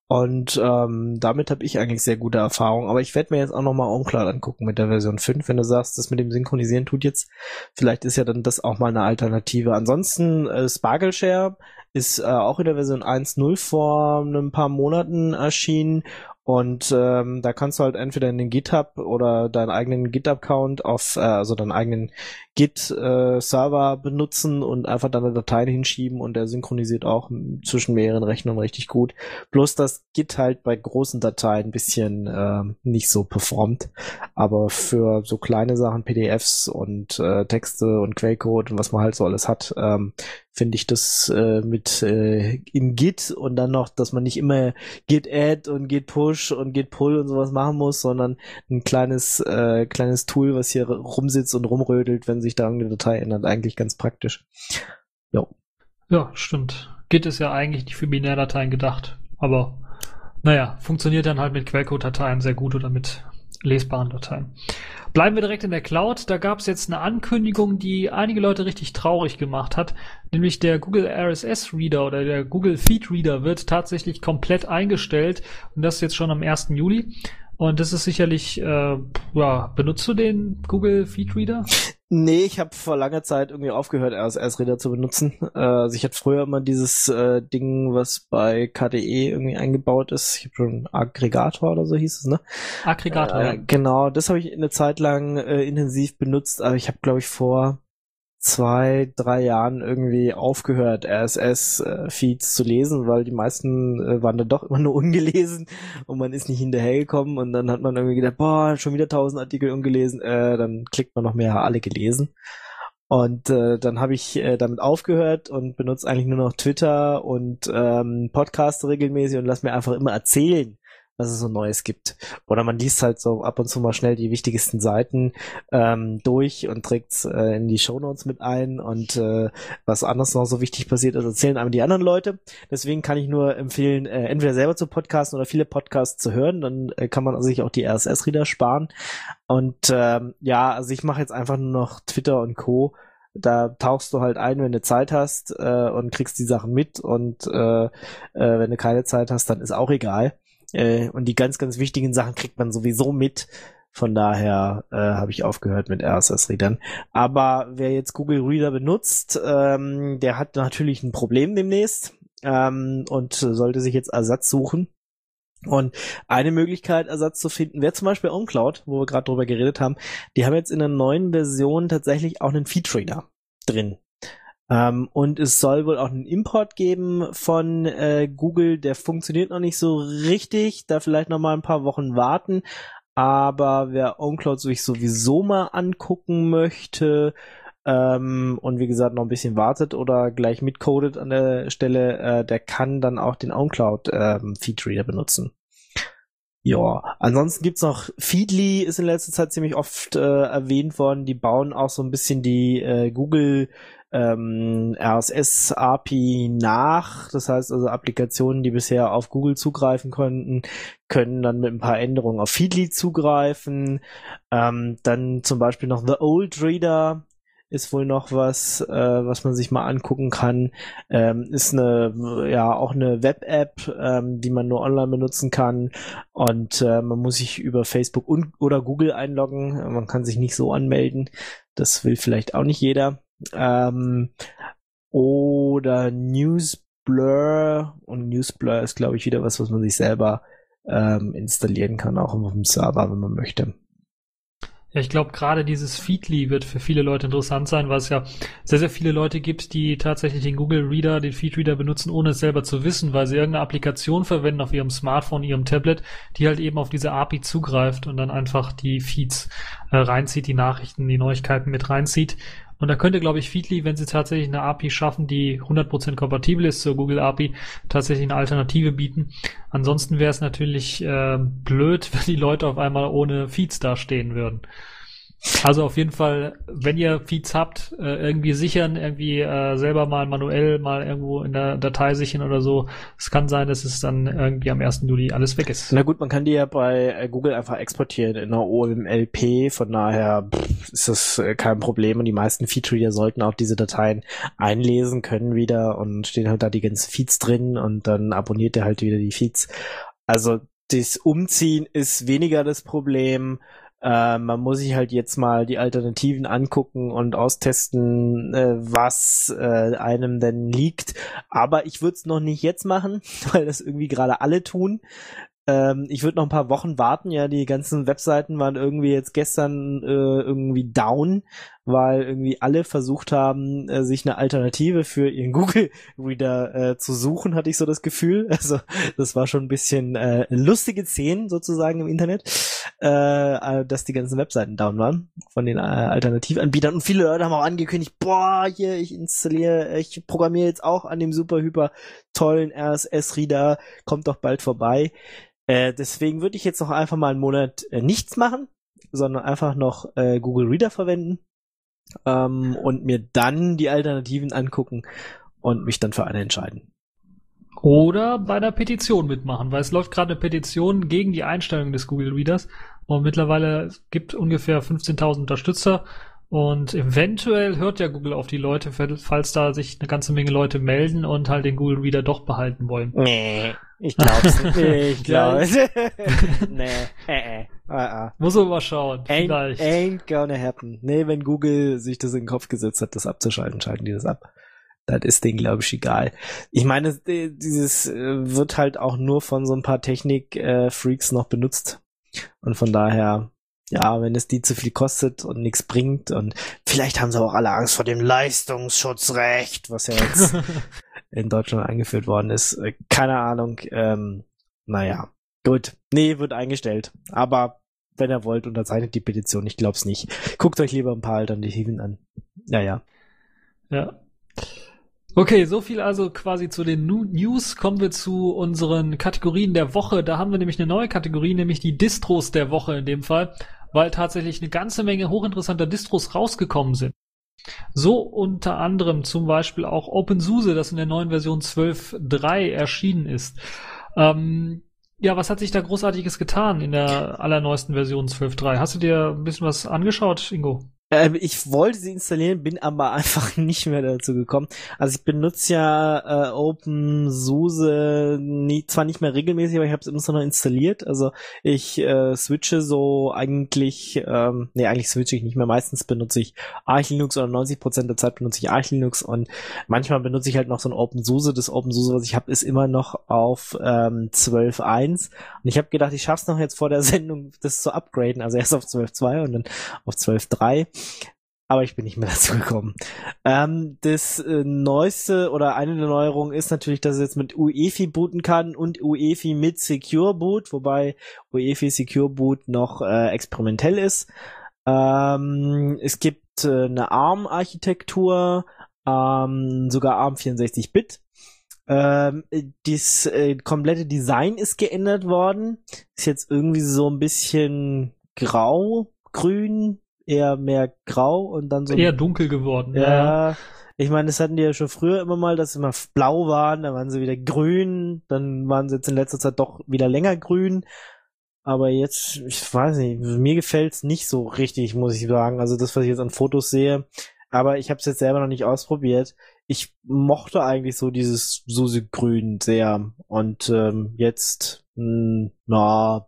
Und ähm, damit habe ich eigentlich sehr gute Erfahrungen. Aber ich werde mir jetzt auch nochmal OwnCloud angucken mit der Version fünf. Wenn du sagst, das mit dem Synchronisieren tut jetzt, vielleicht ist ja dann das auch mal eine Alternative. Ansonsten äh, Sparkle Share ist äh, auch in der Version eins Punkt null vor ein paar Monaten erschienen. Und ähm, da kannst du halt entweder in den GitHub oder deinen eigenen Git-Account auf, äh, also deinen eigenen Git-Server äh, benutzen und einfach deine Dateien hinschieben, und der synchronisiert auch zwischen mehreren Rechnern richtig gut. Bloß dass Git halt bei großen Dateien ein bisschen äh, nicht so performt. Aber für so kleine Sachen, P D Fs und äh, Texte und Quellcode und was man halt so alles hat, ähm, finde ich das äh, mit äh, in Git, und dann noch, dass man nicht immer Git Add und Git Push und Git Pull und sowas machen muss, sondern ein kleines äh, kleines Tool, was hier rumsitzt und rumrödelt, wenn sich da irgendeine Datei ändert, eigentlich ganz praktisch. Jo. Ja, stimmt. Git ist ja eigentlich nicht für Binärdateien gedacht, aber naja, funktioniert dann halt mit Quellcode-Dateien sehr gut oder mit lesbaren Dateien. Bleiben wir direkt in der Cloud. Da gab es jetzt eine Ankündigung, die einige Leute richtig traurig gemacht hat, nämlich der Google R S S Reader oder der Google Feed Reader wird tatsächlich komplett eingestellt, und das jetzt schon am ersten Juli. Und das ist sicherlich, äh, ja, benutzt du den Google Feed Reader? Nee, ich habe vor langer Zeit irgendwie aufgehört, R S S-Reader zu benutzen. Äh, also ich hatte früher immer dieses äh, Ding, was bei K D E irgendwie eingebaut ist. Ich habe schon einen Aggregator oder so hieß es, ne? Aggregator. Äh, genau, das habe ich eine Zeit lang äh, intensiv benutzt, aber ich habe, glaube ich, vor zwei, drei Jahren irgendwie aufgehört, R S S-Feeds zu lesen, weil die meisten äh, waren dann doch immer nur ungelesen und man ist nicht hinterhergekommen, und dann hat man irgendwie gedacht, boah, schon wieder tausend Artikel ungelesen, äh, dann klickt man noch mehr, alle gelesen. Und äh, dann habe ich äh, damit aufgehört und benutze eigentlich nur noch Twitter und ähm, Podcasts regelmäßig und lass mir einfach immer erzählen, was es so Neues gibt. Oder man liest halt so ab und zu mal schnell die wichtigsten Seiten ähm, durch und trägt es äh, in die Shownotes mit ein und äh, was anders noch so wichtig passiert ist, erzählen einem die anderen Leute. Deswegen kann ich nur empfehlen, äh, entweder selber zu podcasten oder viele Podcasts zu hören, dann äh, kann man sich auch die R S S-Reader sparen. Und ähm, ja, also ich mache jetzt einfach nur noch Twitter und Co., da tauchst du halt ein, wenn du Zeit hast äh, und kriegst die Sachen mit und äh, äh, wenn du keine Zeit hast, dann ist auch egal. Äh, und die ganz, ganz wichtigen Sachen kriegt man sowieso mit. Von daher äh, habe ich aufgehört mit R S S-Readern. Aber wer jetzt Google Reader benutzt, ähm, der hat natürlich ein Problem demnächst ähm, und sollte sich jetzt Ersatz suchen. Und eine Möglichkeit, Ersatz zu finden, wäre zum Beispiel OwnCloud, wo wir gerade drüber geredet haben. Die haben jetzt in der neuen Version tatsächlich auch einen Feedreader drin. Ähm, und es soll wohl auch einen Import geben von äh, Google, der funktioniert noch nicht so richtig, da vielleicht noch mal ein paar Wochen warten. Aber wer OwnCloud sich sowieso mal angucken möchte, ähm, und wie gesagt noch ein bisschen wartet oder gleich mitcodet an der Stelle, äh, der kann dann auch den OwnCloud ähm, Feedreader benutzen. Ja, ansonsten gibt's noch Feedly, ist in letzter Zeit ziemlich oft äh, erwähnt worden. Die bauen auch so ein bisschen die äh, Google ähm, R S S-A P I nach. Das heißt also, Applikationen, die bisher auf Google zugreifen konnten, können dann mit ein paar Änderungen auf Feedly zugreifen. Ähm, dann zum Beispiel noch The Old Reader ist wohl noch was, äh, was man sich mal angucken kann. Ähm, ist eine, ja, auch eine Web-App, ähm, die man nur online benutzen kann. Und äh, man muss sich über Facebook und oder Google einloggen. Man kann sich nicht so anmelden. Das will vielleicht auch nicht jeder. Ähm, oder Newsblur. Und Newsblur ist, glaube ich, wieder was, was man sich selber ähm, installieren kann, auch auf dem Server, wenn man möchte. Ja, ich glaube, gerade dieses Feedly wird für viele Leute interessant sein, weil es ja sehr, sehr viele Leute gibt, die tatsächlich den Google Reader, den Feedreader benutzen, ohne es selber zu wissen, weil sie irgendeine Applikation verwenden auf ihrem Smartphone, ihrem Tablet, die halt eben auf diese A P I zugreift und dann einfach die Feeds äh, reinzieht, die Nachrichten, die Neuigkeiten mit reinzieht. Und da könnte, glaube ich, Feedly, wenn sie tatsächlich eine A P I schaffen, die hundert Prozent kompatibel ist zur Google A P I, tatsächlich eine Alternative bieten. Ansonsten wäre es natürlich äh, blöd, wenn die Leute auf einmal ohne Feeds dastehen würden. Also auf jeden Fall, wenn ihr Feeds habt, äh, irgendwie sichern, irgendwie äh, selber mal manuell mal irgendwo in der Datei sichern oder so. Es kann sein, dass es dann irgendwie am ersten Juli alles weg ist. Na gut, man kann die ja bei Google einfach exportieren in einer O M L P, von daher pff, ist das kein Problem und die meisten Feedreader sollten auch diese Dateien einlesen können wieder und stehen halt da die ganzen Feeds drin und dann abonniert er halt wieder die Feeds. Also das Umziehen ist weniger das Problem. Äh, man muss sich halt jetzt mal die Alternativen angucken und austesten, äh, was äh, einem denn liegt. Aber ich würde es noch nicht jetzt machen, weil das irgendwie gerade alle tun. Ähm, ich würde noch ein paar Wochen warten. Ja, die ganzen Webseiten waren irgendwie jetzt gestern äh, irgendwie down, weil irgendwie alle versucht haben, äh, sich eine Alternative für ihren Google Reader äh, zu suchen, hatte ich so das Gefühl. Also das war schon ein bisschen äh, lustige Szenen sozusagen im Internet, äh, dass die ganzen Webseiten down waren von den äh, Alternativanbietern. Und viele Leute haben auch angekündigt, boah, hier, ich installiere, ich programmiere jetzt auch an dem super, hyper tollen R S S-Reader, kommt doch bald vorbei. Äh, deswegen würde ich jetzt noch einfach mal einen Monat äh, nichts machen, sondern einfach noch äh, Google Reader verwenden. Ähm, und mir dann die Alternativen angucken und mich dann für eine entscheiden. Oder bei einer Petition mitmachen, weil es läuft gerade eine Petition gegen die Einstellung des Google Readers und mittlerweile gibt ungefähr fünfzehntausend Unterstützer und eventuell hört ja Google auf die Leute, falls da sich eine ganze Menge Leute melden und halt den Google Reader doch behalten wollen. Nee, ich glaub's nicht. Ich glaub's. Nee, äh, äh. Uh, uh. Muss man mal schauen. Ain't, Vielleicht. ain't gonna happen. Nee, wenn Google sich das in den Kopf gesetzt hat, das abzuschalten, schalten die das ab. Das ist denen, glaube ich, egal. Ich meine, dieses wird halt auch nur von so ein paar Technik-Freaks noch benutzt. Und von daher, ja, wenn es die zu viel kostet und nichts bringt und vielleicht haben sie auch alle Angst vor dem Leistungsschutzrecht, was ja jetzt in Deutschland eingeführt worden ist. Keine Ahnung. Ähm, naja, gut. Nee, wird eingestellt. Aber wenn ihr wollt, unterzeichnet die Petition. Ich glaub's nicht. Guckt euch lieber ein paar Alternativen an. Naja. Ja. Okay, so viel also quasi zu den News. Kommen wir zu unseren Kategorien der Woche. Da haben wir nämlich eine neue Kategorie, nämlich die Distros der Woche in dem Fall, weil tatsächlich eine ganze Menge hochinteressanter Distros rausgekommen sind. So unter anderem zum Beispiel auch OpenSUSE, das in der neuen Version zwölf Punkt drei erschienen ist. Ähm, ja, was hat sich da Großartiges getan in der allerneuesten Version zwölf Punkt drei? Hast du dir ein bisschen was angeschaut, Ingo? Ähm, ich wollte sie installieren, bin aber einfach nicht mehr dazu gekommen. Also ich benutze ja äh, OpenSUSE nie, zwar nicht mehr regelmäßig, aber ich habe es immer noch installiert. Also ich äh, switche so eigentlich, ähm, nee, eigentlich switche ich nicht mehr. Meistens benutze ich Arch Linux oder neunzig Prozent der Zeit benutze ich Arch Linux und manchmal benutze ich halt noch so ein OpenSUSE. Das OpenSUSE, was ich habe, ist immer noch auf ähm, zwölf Punkt eins. Und ich habe gedacht, ich schaff's noch jetzt vor der Sendung, das zu upgraden. Also erst auf zwölf Punkt zwei und dann auf zwölf Punkt drei. Aber ich bin nicht mehr dazu gekommen. Ähm, das äh, neueste oder eine der Neuerungen ist natürlich, dass es jetzt mit U E F I booten kann und U E F I mit Secure Boot, wobei U E F I Secure Boot noch äh, experimentell ist. Ähm, es gibt äh, eine ARM-Architektur, ähm, sogar ARM vierundsechzig Bit. Ähm, das äh, komplette Design ist geändert worden. Ist jetzt irgendwie so ein bisschen grau, grün, eher mehr grau und dann so eher dunkel geworden. Ja, ja. Ich meine, das hatten die ja schon früher immer mal, dass sie immer blau waren, dann waren sie wieder grün, dann waren sie jetzt in letzter Zeit doch wieder länger grün. Aber jetzt, ich weiß nicht, mir gefällt's nicht so richtig, muss ich sagen. Also das, was ich jetzt an Fotos sehe, aber ich habe es jetzt selber noch nicht ausprobiert. Ich mochte eigentlich so dieses SUSE-Grün sehr und ähm, jetzt, mh, na,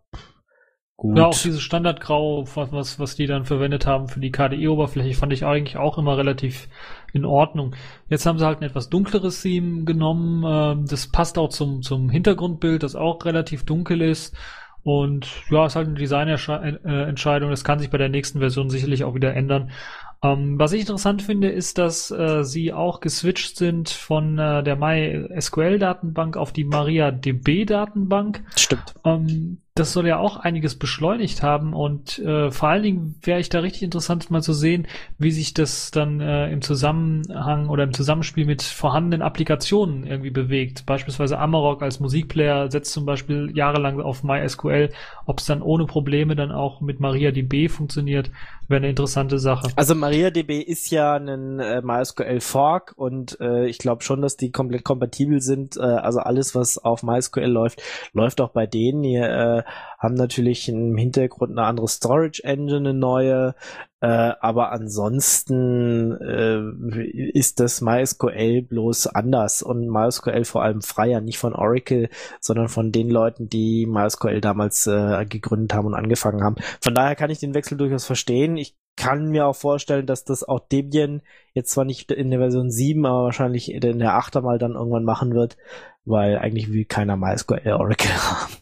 gut. Ja, auch dieses Standardgrau, was, was die dann verwendet haben für die K D E-Oberfläche, fand ich eigentlich auch immer relativ in Ordnung. Jetzt haben sie halt ein etwas dunkleres Theme genommen. Das passt auch zum, zum Hintergrundbild, das auch relativ dunkel ist. Und ja, ist halt eine Designentscheidung. Das kann sich bei der nächsten Version sicherlich auch wieder ändern. Ähm, was ich interessant finde, ist, dass äh, sie auch geswitcht sind von äh, der MySQL-Datenbank auf die MariaDB-Datenbank. Stimmt. Ähm, das soll ja auch einiges beschleunigt haben und äh, vor allen Dingen wäre ich da richtig interessant mal zu sehen, wie sich das dann äh, im Zusammenhang oder im Zusammenspiel mit vorhandenen Applikationen irgendwie bewegt. Beispielsweise Amarok als Musikplayer setzt zum Beispiel jahrelang auf MySQL. Ob es dann ohne Probleme dann auch mit MariaDB funktioniert, wäre eine interessante Sache. Also MariaDB ist ja ein äh, MySQL-Fork und äh, ich glaube schon, dass die komplett kompatibel sind. Äh, also alles, was auf MySQL läuft, läuft auch bei denen. Die äh, haben natürlich im Hintergrund eine andere Storage-Engine, eine neue. Äh, aber ansonsten äh, ist das MySQL bloß anders und MySQL vor allem freier, nicht von Oracle, sondern von den Leuten, die MySQL damals äh, gegründet haben und angefangen haben. Von daher kann ich den Wechsel durchaus verstehen. Ich kann mir auch vorstellen, dass das auch Debian jetzt zwar nicht in der Version sieben, aber wahrscheinlich in der achter mal dann irgendwann machen wird, weil eigentlich will keiner MySQL Oracle haben.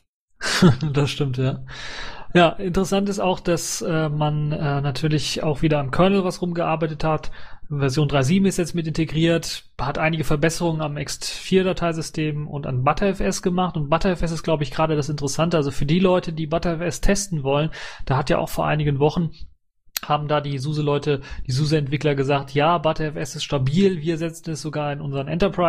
Das stimmt, ja. Ja, interessant ist auch, dass äh, man äh, natürlich auch wieder am Kernel was rumgearbeitet hat. Version drei Punkt sieben ist jetzt mit integriert, hat einige Verbesserungen am X vier Dateisystem und an ButterFS gemacht. Und ButterFS ist, glaube ich, gerade das Interessante. Also für die Leute, die ButterFS testen wollen, da hat ja auch vor einigen Wochen haben da die SUSE-Leute, die SUSE-Entwickler gesagt, ja, ButterFS ist stabil, wir setzen es sogar in unseren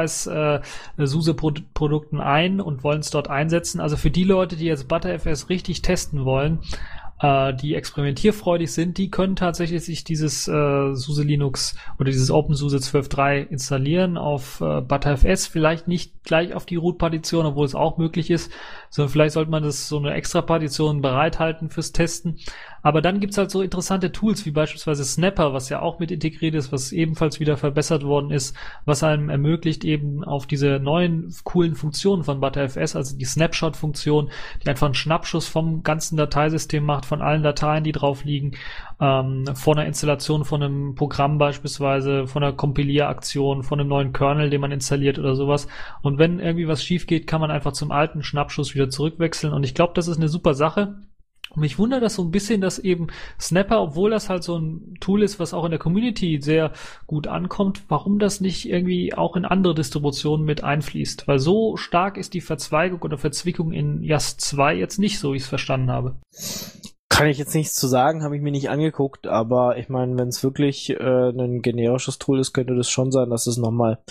Enterprise-SUSE-Produkten äh, ein und wollen es dort einsetzen. Also für die Leute, die jetzt ButterFS richtig testen wollen, äh, die experimentierfreudig sind, die können tatsächlich sich dieses äh, SUSE Linux oder dieses OpenSUSE zwölf Punkt drei installieren auf äh, ButterFS, vielleicht nicht gleich auf die Root-Partition, obwohl es auch möglich ist, sondern vielleicht sollte man das so eine extra Partition bereithalten fürs Testen. Aber dann gibt's halt so interessante Tools wie beispielsweise Snapper, was ja auch mit integriert ist, was ebenfalls wieder verbessert worden ist, was einem ermöglicht, eben auf diese neuen coolen Funktionen von ButterFS, also die Snapshot-Funktion, die einfach einen Schnappschuss vom ganzen Dateisystem macht, von allen Dateien, die drauf liegen, ähm, von einer Installation von einem Programm beispielsweise, von einer Kompilieraktion, von einem neuen Kernel, den man installiert oder sowas. Und wenn irgendwie was schief geht, kann man einfach zum alten Schnappschuss wieder zurückwechseln. Und ich glaube, das ist eine super Sache. Und mich wundert das so ein bisschen, dass eben Snapper, obwohl das halt so ein Tool ist, was auch in der Community sehr gut ankommt, warum das nicht irgendwie auch in andere Distributionen mit einfließt. Weil so stark ist die Verzweigung oder Verzwickung in Y A S zwei jetzt nicht, so wie ich es verstanden habe. Kann ich jetzt nichts zu sagen, habe ich mir nicht angeguckt, aber ich meine, wenn es wirklich äh, ein generisches Tool ist, könnte das schon sein, dass es nochmal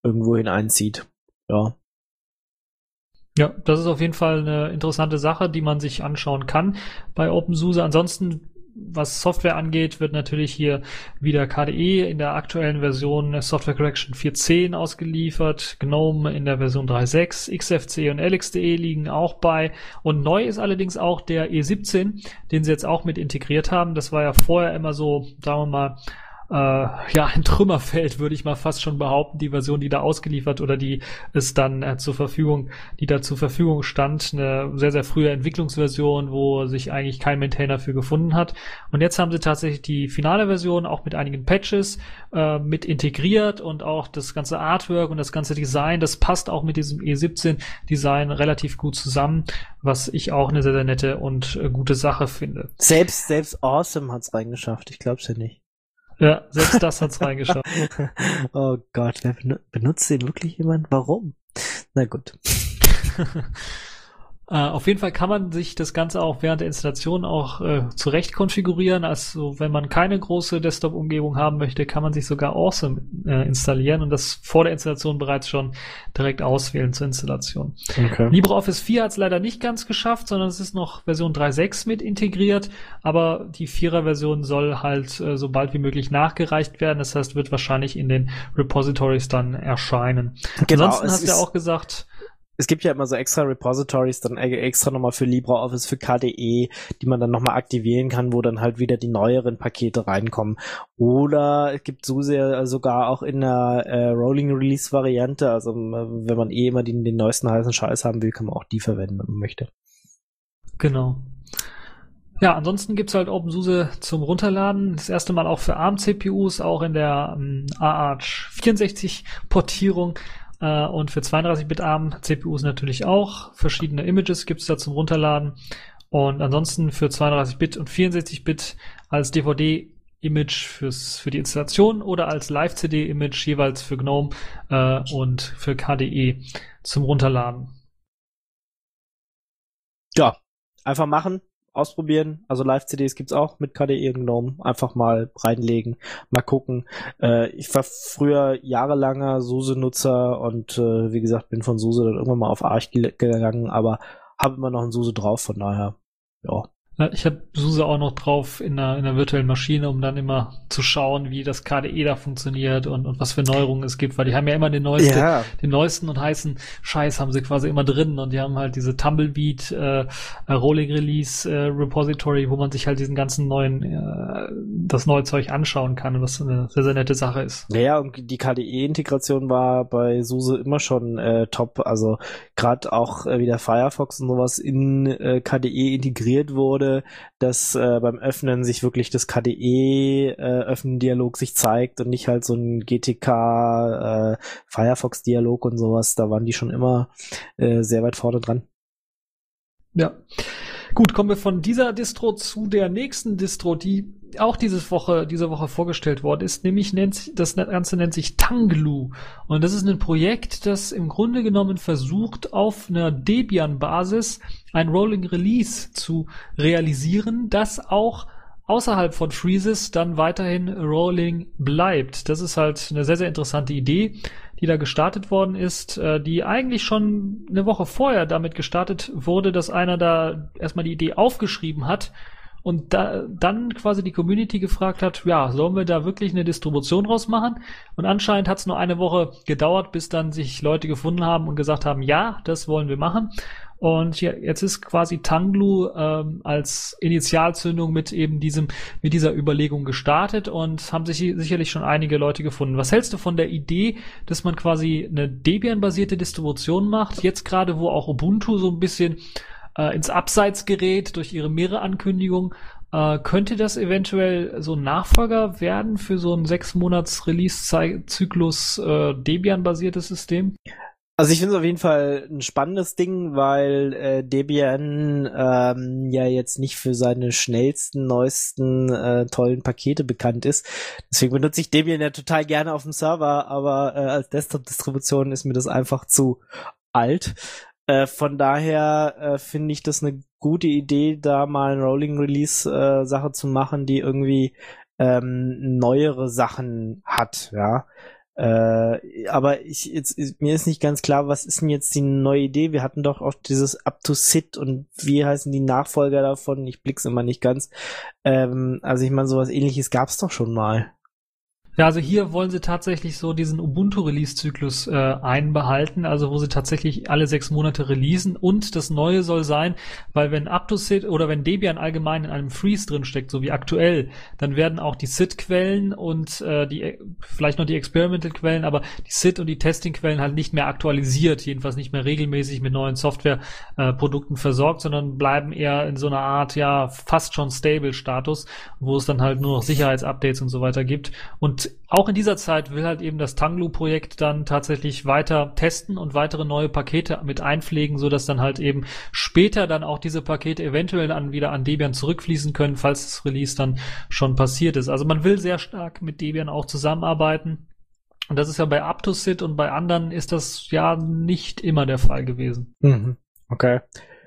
irgendwo hineinzieht. Ja. Ja, das ist auf jeden Fall eine interessante Sache, die man sich anschauen kann bei OpenSUSE. Ansonsten, was Software angeht, wird natürlich hier wieder K D E in der aktuellen Version Software Correction vier Punkt zehn ausgeliefert, GNOME in der Version drei Punkt sechs, X F C E und L X D E liegen auch bei. Und neu ist allerdings auch der E siebzehn, den sie jetzt auch mit integriert haben. Das war ja vorher immer so, sagen wir mal, äh, ja, ein Trümmerfeld, würde ich mal fast schon behaupten, die Version, die da ausgeliefert oder die es dann äh, zur Verfügung, die da zur Verfügung stand, eine sehr, sehr frühe Entwicklungsversion, wo sich eigentlich kein Maintainer für gefunden hat. Und jetzt haben sie tatsächlich die finale Version auch mit einigen Patches äh, mit integriert und auch das ganze Artwork und das ganze Design, das passt auch mit diesem E siebzehn Design relativ gut zusammen, was ich auch eine sehr, sehr nette und äh, gute Sache finde. Selbst, selbst Awesome hat's reingeschafft, ich glaub's ja nicht. Ja, selbst das hat's reingeschafft. Oh Gott, wer ben- benutzt den wirklich jemand? Warum? Na gut. Uh, auf jeden Fall kann man sich das Ganze auch während der Installation auch äh, zurecht konfigurieren. Also wenn man keine große Desktop-Umgebung haben möchte, kann man sich sogar Awesome äh, installieren und das vor der Installation bereits schon direkt auswählen zur Installation. Okay. LibreOffice vier hat es leider nicht ganz geschafft, sondern es ist noch Version drei Punkt sechs mit integriert, aber die Vierer-Version soll halt äh, so bald wie möglich nachgereicht werden. Das heißt, wird wahrscheinlich in den Repositories dann erscheinen. Genau, ansonsten hast du ja auch gesagt, es gibt ja immer so extra Repositories, dann extra nochmal für LibreOffice, für K D E, die man dann nochmal aktivieren kann, wo dann halt wieder die neueren Pakete reinkommen. Oder es gibt SUSE sogar auch in der äh, Rolling Release Variante, also wenn man eh immer den, den neuesten heißen Scheiß haben will, kann man auch die verwenden, wenn man möchte. Genau. Ja, ansonsten gibt's halt OpenSUSE zum Runterladen. Das erste Mal auch für ARM-C P Us, auch in der ähm, A A vierundsechzig Portierung. Uh, und für zweiunddreißig Bit ARM-C P Us natürlich auch. Verschiedene Images gibt's da zum Runterladen. Und ansonsten für zweiunddreißig Bit und vierundsechzig Bit als D V D-Image fürs für die Installation oder als Live-C D-Image jeweils für GNOME uh, und für K D E zum Runterladen. Ja, einfach machen. Ausprobieren, also Live-C Ds gibt's auch mit K D E und GNOME, einfach mal reinlegen, mal gucken. Äh, ich war früher jahrelanger SUSE-Nutzer und äh, wie gesagt, bin von SUSE dann irgendwann mal auf Arch gegangen, aber habe immer noch ein SUSE drauf, von daher, ja. Ich habe SUSE auch noch drauf in einer, in einer virtuellen Maschine, um dann immer zu schauen, wie das K D E da funktioniert und, und was für Neuerungen es gibt, weil die haben ja immer den neuesten, ja. den neuesten und heißen Scheiß haben sie quasi immer drin und die haben halt diese Tumbleweed äh, Rolling Release äh, Repository, wo man sich halt diesen ganzen neuen, äh, das neue Zeug anschauen kann, was eine sehr, sehr nette Sache ist. Naja, und die K D E-Integration war bei SUSE immer schon äh, top, also gerade auch äh, wie der Firefox und sowas in äh, K D E integriert wurde, dass äh, beim Öffnen sich wirklich das K D E-Öffnen-Dialog äh, sich zeigt und nicht halt so ein G T K äh, Firefox-Dialog und sowas. Da waren die schon immer äh, sehr weit vorne dran. Ja. Gut, kommen wir von dieser Distro zu der nächsten Distro, die auch diese Woche, diese Woche vorgestellt worden ist, nämlich nennt, das Ganze nennt sich Tangloo. Und das ist ein Projekt, das im Grunde genommen versucht, auf einer Debian-Basis ein Rolling Release zu realisieren, das auch außerhalb von Freezes dann weiterhin rolling bleibt. Das ist halt eine sehr, sehr interessante Idee, die da gestartet worden ist, die eigentlich schon eine Woche vorher damit gestartet wurde, dass einer da erstmal die Idee aufgeschrieben hat und da, dann quasi die Community gefragt hat, ja, sollen wir da wirklich eine Distribution draus machen? Und anscheinend hat es nur eine Woche gedauert, bis dann sich Leute gefunden haben und gesagt haben, ja, das wollen wir machen. Und ja, jetzt ist quasi Tangloo ähm, als Initialzündung mit eben diesem, mit dieser Überlegung gestartet und haben sich sicherlich schon einige Leute gefunden. Was hältst du von der Idee, dass man quasi eine Debian-basierte Distribution macht? Jetzt gerade, wo auch Ubuntu so ein bisschen äh, ins Abseits gerät durch ihre Mehrere-Ankündigung, äh, könnte das eventuell so ein Nachfolger werden für so ein sechs Monats Release-Zyklus äh, Debian-basiertes System? Also ich finde es auf jeden Fall ein spannendes Ding, weil äh, Debian ähm, ja jetzt nicht für seine schnellsten, neuesten, äh, tollen Pakete bekannt ist. Deswegen benutze ich Debian ja total gerne auf dem Server, aber äh, als Desktop-Distribution ist mir das einfach zu alt. Äh, von daher äh, finde ich das eine gute Idee, da mal eine Rolling-Release-Sache äh, zu machen, die irgendwie ähm, neuere Sachen hat, ja. Äh, aber ich jetzt ist, mir ist nicht ganz klar, was ist denn jetzt die neue Idee? Wir hatten doch auch dieses Up-to-Sit und wie heißen die Nachfolger davon? Ich blick's immer nicht ganz. Ähm, also ich meine, sowas Ähnliches gab's doch schon mal. Ja, also hier wollen sie tatsächlich so diesen Ubuntu-Release-Zyklus äh, einbehalten, also wo sie tatsächlich alle sechs Monate releasen. Und das Neue soll sein, weil wenn UpToSit oder wenn Debian allgemein in einem Freeze drinsteckt, so wie aktuell, dann werden auch die S I D-Quellen und äh, die vielleicht noch die Experimental-Quellen, aber die S I D und die Testing-Quellen halt nicht mehr aktualisiert, jedenfalls nicht mehr regelmäßig mit neuen Softwareprodukten äh, versorgt, sondern bleiben eher in so einer Art, ja, fast schon Stable-Status, wo es dann halt nur noch Sicherheitsupdates und so weiter gibt. Und auch in dieser Zeit will halt eben das Tanglu-Projekt dann tatsächlich weiter testen und weitere neue Pakete mit einpflegen, so dass dann halt eben später dann auch diese Pakete eventuell dann wieder an Debian zurückfließen können, falls das Release dann schon passiert ist. Also man will sehr stark mit Debian auch zusammenarbeiten. Und das ist ja bei UpToSit und bei anderen ist das ja nicht immer der Fall gewesen. Mhm. Okay.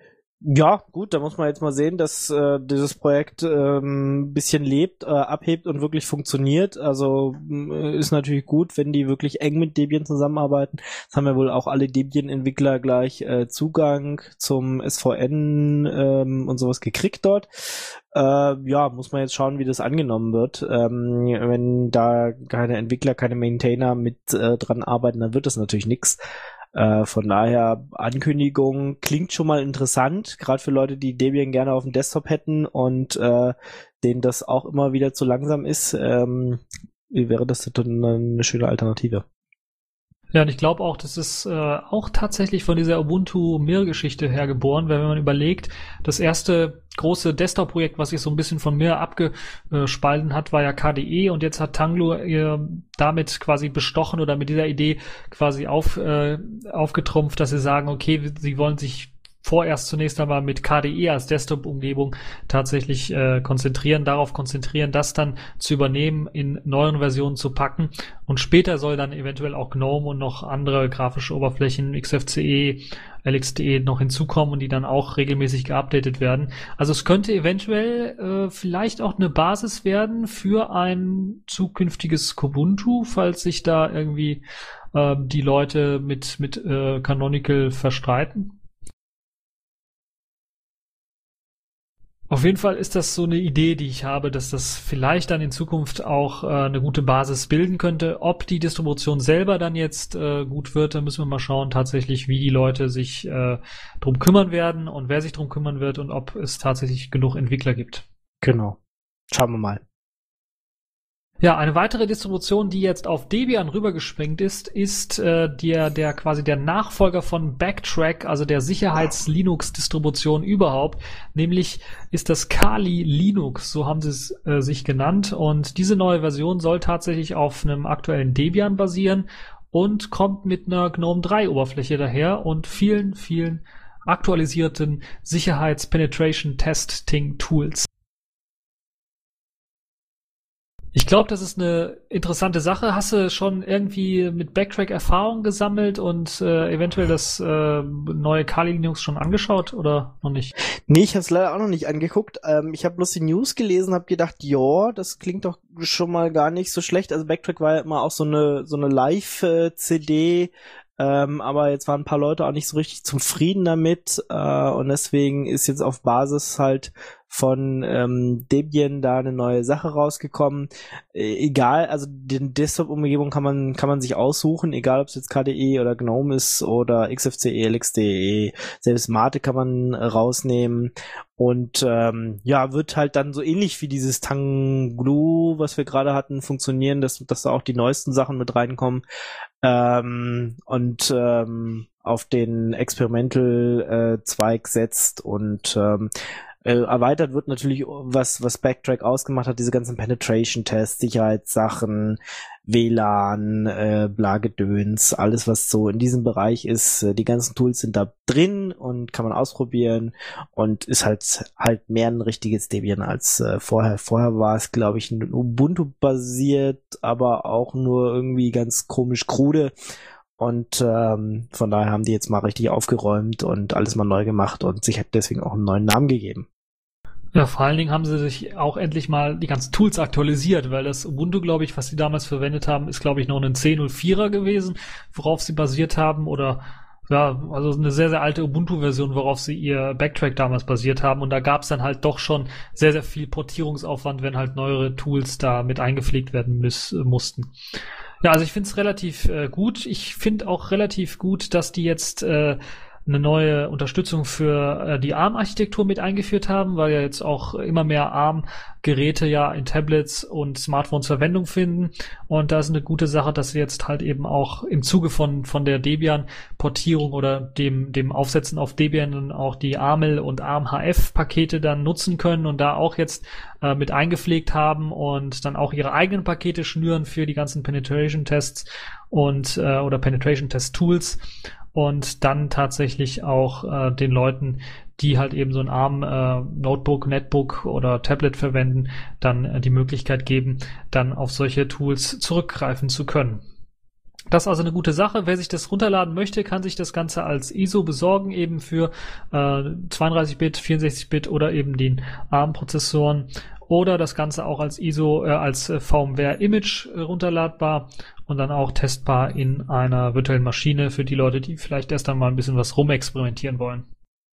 Ja, gut, da muss man jetzt mal sehen, dass äh, dieses Projekt ähm, ein bisschen lebt, äh, abhebt und wirklich funktioniert. Also äh, ist natürlich gut, wenn die wirklich eng mit Debian zusammenarbeiten. Das haben ja wohl auch alle Debian-Entwickler gleich äh, Zugang zum S V N ähm, und sowas gekriegt dort. Äh, ja, muss man jetzt schauen, wie das angenommen wird. Ähm, wenn da keine Entwickler, keine Maintainer mit äh, dran arbeiten, dann wird das natürlich nix. Äh, von daher, Ankündigung klingt schon mal interessant, gerade für Leute, die Debian gerne auf dem Desktop hätten und äh, denen das auch immer wieder zu langsam ist, ähm, wäre das dann eine schöne Alternative. Ja, und ich glaube auch, das ist äh, auch tatsächlich von dieser Ubuntu-Mir-Geschichte her geboren, weil wenn man überlegt, das erste große Desktop-Projekt, was sich so ein bisschen von Mir abgespalten hat, war ja K D E und jetzt hat Tanglu ihr damit quasi bestochen oder mit dieser Idee quasi auf, äh, aufgetrumpft, dass sie sagen, okay, sie wollen sich vorerst zunächst einmal mit K D E als Desktop-Umgebung tatsächlich äh, konzentrieren, darauf konzentrieren, das dann zu übernehmen, in neuen Versionen zu packen und später soll dann eventuell auch GNOME und noch andere grafische Oberflächen, X F C E, L X D E noch hinzukommen und die dann auch regelmäßig geupdatet werden. Also es könnte eventuell äh, vielleicht auch eine Basis werden für ein zukünftiges Kubuntu, falls sich da irgendwie äh, die Leute mit, mit äh, Canonical verstreiten. Auf jeden Fall ist das so eine Idee, die ich habe, dass das vielleicht dann in Zukunft auch äh, eine gute Basis bilden könnte. Ob die Distribution selber dann jetzt äh, gut wird, da müssen wir mal schauen tatsächlich, wie die Leute sich äh, drum kümmern werden und wer sich drum kümmern wird und ob es tatsächlich genug Entwickler gibt. Genau. Schauen wir mal. Ja, eine weitere Distribution, die jetzt auf Debian rübergespringt ist, ist äh, der, der quasi der Nachfolger von Backtrack, also der Sicherheits-Linux-Distribution überhaupt. Nämlich ist das Kali Linux, so haben sie es äh, sich genannt. Und diese neue Version soll tatsächlich auf einem aktuellen Debian basieren und kommt mit einer GNOME drei Oberfläche daher und vielen, vielen aktualisierten Sicherheits-Penetration-Testing-Tools. Ich glaube, das ist eine interessante Sache. Hast du schon irgendwie mit Backtrack Erfahrung gesammelt und äh, eventuell das äh, neue Kali Linux schon angeschaut oder noch nicht? Nee, ich habe es leider auch noch nicht angeguckt. Ähm, ich habe bloß die News gelesen, habe gedacht, ja, das klingt doch schon mal gar nicht so schlecht. Also Backtrack war ja immer auch so eine so eine Live-C D, ähm, aber jetzt waren ein paar Leute auch nicht so richtig zufrieden damit äh, und deswegen ist jetzt auf Basis halt von ähm, Debian da eine neue Sache rausgekommen. Äh, egal, also die Desktop-Umgebung kann man kann man sich aussuchen, egal ob es jetzt K D E oder GNOME ist oder X F C E, L X D E, selbst Mate kann man äh, rausnehmen und ähm, ja, wird halt dann so ähnlich wie dieses Tanglu, was wir gerade hatten, funktionieren, dass, dass da auch die neuesten Sachen mit reinkommen ähm, und ähm, auf den Experimental-Zweig äh, setzt und ähm, Äh, erweitert wird natürlich, was was Backtrack ausgemacht hat, diese ganzen Penetration-Tests, Sicherheitssachen, W L A N, äh, Blagedöns, alles was so in diesem Bereich ist, äh, die ganzen Tools sind da drin und kann man ausprobieren und ist halt halt mehr ein richtiges Debian als äh, vorher. Vorher war es, glaube ich, Ubuntu basiert, aber auch nur irgendwie ganz komisch krude. Und ähm, von daher haben die jetzt mal richtig aufgeräumt und alles mal neu gemacht und sich hat deswegen auch einen neuen Namen gegeben. Ja, vor allen Dingen haben sie sich auch endlich mal die ganzen Tools aktualisiert, weil das Ubuntu, glaube ich, was sie damals verwendet haben, ist, glaube ich, noch ein zehn Punkt null vierer gewesen, worauf sie basiert haben, oder ja, also eine sehr, sehr alte Ubuntu-Version, worauf sie ihr Backtrack damals basiert haben, und da gab es dann halt doch schon sehr, sehr viel Portierungsaufwand, wenn halt neuere Tools da mit eingepflegt werden müß, mussten. Ja, also ich finde es relativ äh, gut. Ich finde auch relativ gut, dass die jetzt äh, eine neue Unterstützung für äh, die ARM-Architektur mit eingeführt haben, weil ja jetzt auch immer mehr ARM-Geräte ja in Tablets und Smartphones Verwendung finden. Und da ist eine gute Sache, dass sie jetzt halt eben auch im Zuge von von der Debian-Portierung oder dem dem Aufsetzen auf Debian dann auch die ARML und ARM-H F-Pakete dann nutzen können und da auch jetzt äh, mit eingepflegt haben und dann auch ihre eigenen Pakete schnüren für die ganzen Penetration-Tests und äh, oder Penetration-Test-Tools. Und dann tatsächlich auch äh, den Leuten, die halt eben so ein ARM äh, Notebook, Netbook oder Tablet verwenden, dann äh, die Möglichkeit geben, dann auf solche Tools zurückgreifen zu können. Das ist also eine gute Sache. Wer sich das runterladen möchte, kann sich das Ganze als I S O besorgen, eben für äh, zweiunddreißig Bit, vierundsechzig Bit oder eben den ARM-Prozessoren. Oder das Ganze auch als I S O, äh, als äh, VMware-Image äh, runterladbar und dann auch testbar in einer virtuellen Maschine für die Leute, die vielleicht erst einmal ein bisschen was rumexperimentieren wollen.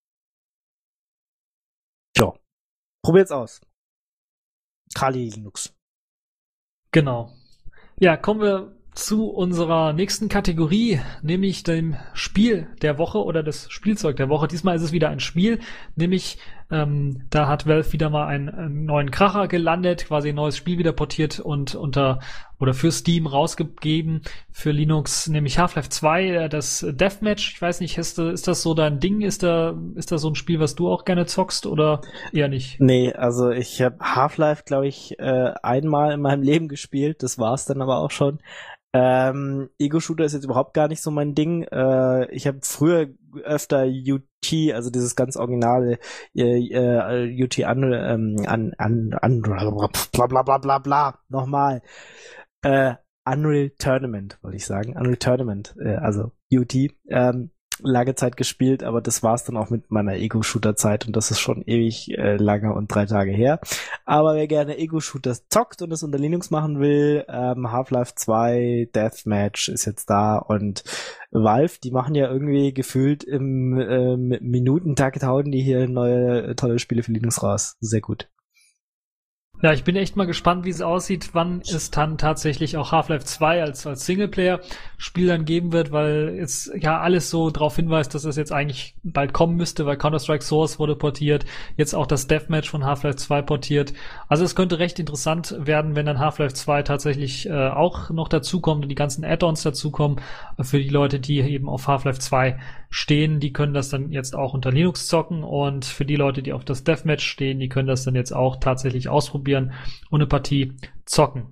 Ja, probiert's aus. Kali Linux. Genau. Ja, kommen wir zu unserer nächsten Kategorie, nämlich dem Spiel der Woche oder das Spielzeug der Woche. Diesmal ist es wieder ein Spiel, nämlich ähm, da hat Valve wieder mal einen, einen neuen Kracher gelandet, quasi ein neues Spiel wieder portiert und unter oder für Steam rausgegeben für Linux, nämlich Half-Life zwei, das Deathmatch. Ich weiß nicht, ist, ist das so dein Ding? Ist da ist das so ein Spiel, was du auch gerne zockst oder eher nicht? Nee, also ich habe Half-Life, glaube ich, äh, einmal in meinem Leben gespielt. Das war's dann aber auch schon. Ähm, Ego-Shooter ist jetzt überhaupt gar nicht so mein Ding. Äh, ich habe früher öfter U T, also dieses ganz originale äh, äh, U T an, ähm, an, an, an bla bla bla bla bla, nochmal. Äh, Unreal Tournament, wollte ich sagen. Unreal Tournament, äh, also U T. Ähm, lange Zeit gespielt, aber das war's dann auch mit meiner Ego-Shooter-Zeit und das ist schon ewig äh, lange und drei Tage her. Aber wer gerne Ego-Shooter zockt und es unter Linux machen will, ähm, Half-Life zwei Deathmatch ist jetzt da und Valve, die machen ja irgendwie gefühlt im äh, Minutentakt hauen die hier neue tolle Spiele für Linux raus. Sehr gut. Ja, ich bin echt mal gespannt, wie es aussieht, wann es dann tatsächlich auch Half-Life zwei als als Singleplayer-Spiel dann geben wird, weil es ja alles so darauf hinweist, dass es jetzt eigentlich bald kommen müsste, weil Counter-Strike Source wurde portiert, jetzt auch das Deathmatch von Half-Life zwei portiert. Also es könnte recht interessant werden, wenn dann Half-Life zwei tatsächlich äh, auch noch dazukommt und die ganzen Add-ons dazukommen. Für die Leute, die eben auf Half-Life zwei stehen, die können das dann jetzt auch unter Linux zocken und für die Leute, die auf das Deathmatch stehen, die können das dann jetzt auch tatsächlich ausprobieren und eine Partie zocken.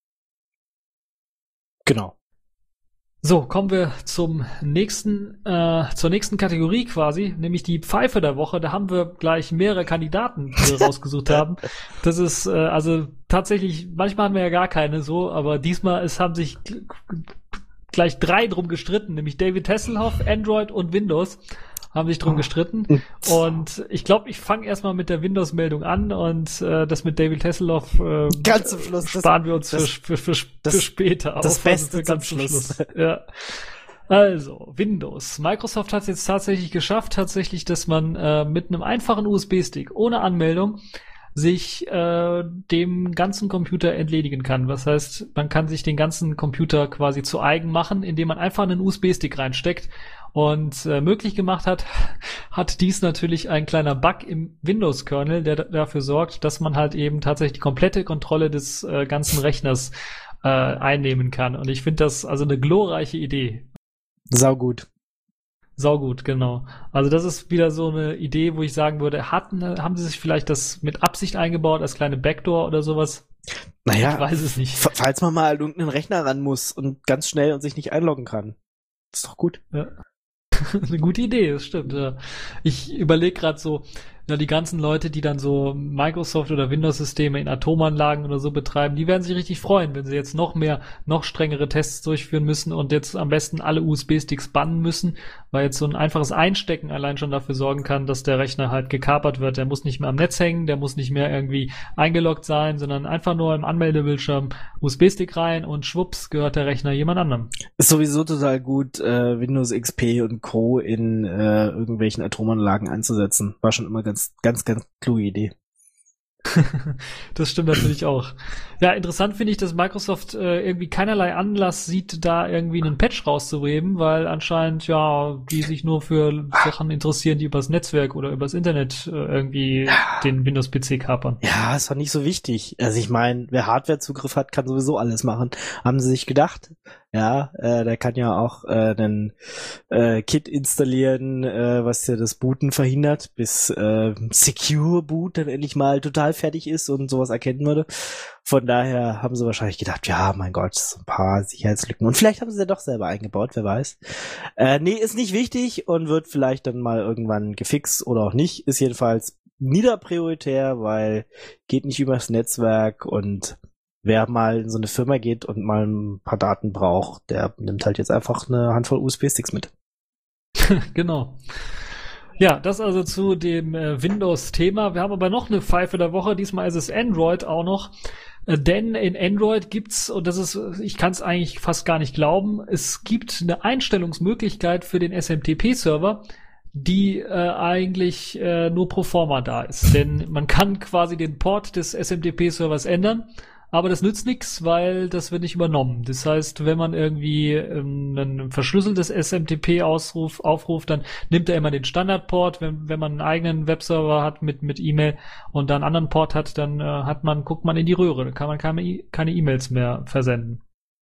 Genau. So, kommen wir zum nächsten, äh, zur nächsten Kategorie quasi, nämlich die Pfeife der Woche. Da haben wir gleich mehrere Kandidaten, die wir rausgesucht haben. Das ist, äh, also tatsächlich, manchmal haben wir ja gar keine so, aber diesmal es haben sich gleich drei drum gestritten, nämlich David Hasselhoff, Android und Windows haben sich drum gestritten. Und ich glaube, ich fange erstmal mit der Windows-Meldung an und äh, das mit David Hasselhoff äh, ganz zum Schluss, sparen das, wir uns das, für, für, für, das, für später. Das auf, Beste also ganz zum Schluss. Schluss. Ja. Also, Windows. Microsoft hat es jetzt tatsächlich geschafft, tatsächlich, dass man äh, mit einem einfachen U S B-Stick ohne Anmeldung sich äh, dem ganzen Computer entledigen kann. Was heißt, man kann sich den ganzen Computer quasi zu eigen machen, indem man einfach einen U S B-Stick reinsteckt. Und äh, möglich gemacht hat, hat dies natürlich ein kleiner Bug im Windows-Kernel, der d- dafür sorgt, dass man halt eben tatsächlich die komplette Kontrolle des äh, ganzen Rechners äh, einnehmen kann. Und ich finde das also eine glorreiche Idee. Sau gut. Saugut, genau. Also das ist wieder so eine Idee, wo ich sagen würde, hatten, haben sie sich vielleicht das mit Absicht eingebaut als kleine Backdoor oder sowas? Naja, ich weiß es nicht. F- falls man mal an irgendeinen Rechner ran muss und ganz schnell und sich nicht einloggen kann. Ist doch gut. Ja. Eine gute Idee, das stimmt. Ja. Ich überlege gerade so, ja, die ganzen Leute, die dann so Microsoft- oder Windows-Systeme in Atomanlagen oder so betreiben, die werden sich richtig freuen, wenn sie jetzt noch mehr, noch strengere Tests durchführen müssen und jetzt am besten alle U S B-Sticks bannen müssen, weil jetzt so ein einfaches Einstecken allein schon dafür sorgen kann, dass der Rechner halt gekapert wird. Der muss nicht mehr am Netz hängen, der muss nicht mehr irgendwie eingeloggt sein, sondern einfach nur im Anmeldebildschirm U S B-Stick rein und schwupps gehört der Rechner jemand anderem. Ist sowieso total gut, äh, Windows X P und Co. in äh, irgendwelchen Atomanlagen einzusetzen. War schon immer ganz, ganz, ganz kluge Idee. Das stimmt natürlich auch. Ja, interessant finde ich, dass Microsoft äh, irgendwie keinerlei Anlass sieht, da irgendwie einen Patch rauszugeben, weil anscheinend, ja, die sich nur für Sachen interessieren, die übers Netzwerk oder übers Internet äh, irgendwie den Windows-P C kapern. Ja, ist doch nicht so wichtig. Also ich meine, wer Hardwarezugriff hat, kann sowieso alles machen. Haben sie sich gedacht? Ja, äh, der kann ja auch äh, einen äh, Kit installieren, äh, was ja das Booten verhindert, bis äh, Secure Boot dann endlich mal total fertig ist und sowas erkennen würde. Von daher haben sie wahrscheinlich gedacht, ja, mein Gott, so ein paar Sicherheitslücken. Und vielleicht haben sie ja doch selber eingebaut, wer weiß. Äh, nee, ist nicht wichtig und wird vielleicht dann mal irgendwann gefixt oder auch nicht. Ist jedenfalls niederprioritär, weil geht nicht übers Netzwerk und wer mal in so eine Firma geht und mal ein paar Daten braucht, der nimmt halt jetzt einfach eine Handvoll U S B-Sticks mit. Genau. Ja, das also zu dem äh, Windows-Thema. Wir haben aber noch eine Pfeife der Woche. Diesmal ist es Android auch noch. Äh, denn in Android gibt's, und das ist, ich kann es eigentlich fast gar nicht glauben, es gibt eine Einstellungsmöglichkeit für den S M T P-Server, die äh, eigentlich äh, nur pro forma da ist. Denn man kann quasi den Port des S M T P-Servers ändern, aber das nützt nichts, weil das wird nicht übernommen. Das heißt, wenn man irgendwie ähm, ein verschlüsseltes S M T P ausruf, aufruft, dann nimmt er immer den Standardport. Wenn, wenn man einen eigenen Webserver hat mit mit E-Mail und dann einen anderen Port hat, dann äh, hat man guckt man in die Röhre. Dann kann man keine keine E-Mails mehr versenden.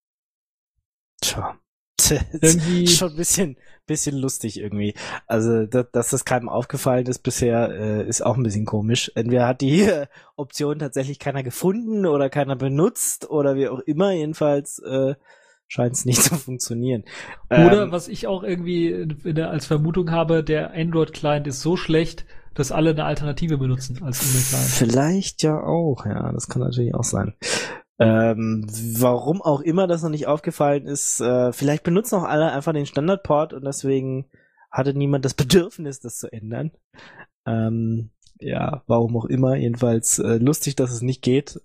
Tja. Irgendwie schon ein bisschen, bisschen lustig irgendwie. Also, dass, dass das keinem aufgefallen ist bisher, äh, ist auch ein bisschen komisch. Entweder hat die äh, Option tatsächlich keiner gefunden oder keiner benutzt oder wie auch immer. Jedenfalls äh, scheint es nicht zu funktionieren. Oder ähm, was ich auch irgendwie in der, als Vermutung habe, der Android-Client ist so schlecht, dass alle eine Alternative benutzen als E-Mail-Client. Vielleicht ja auch, ja, das kann natürlich auch sein. Ähm, warum auch immer das noch nicht aufgefallen ist, äh, vielleicht benutzen auch alle einfach den Standardport und deswegen hatte niemand das Bedürfnis, das zu ändern. Ähm, ja, warum auch immer, jedenfalls äh, lustig, dass es nicht geht.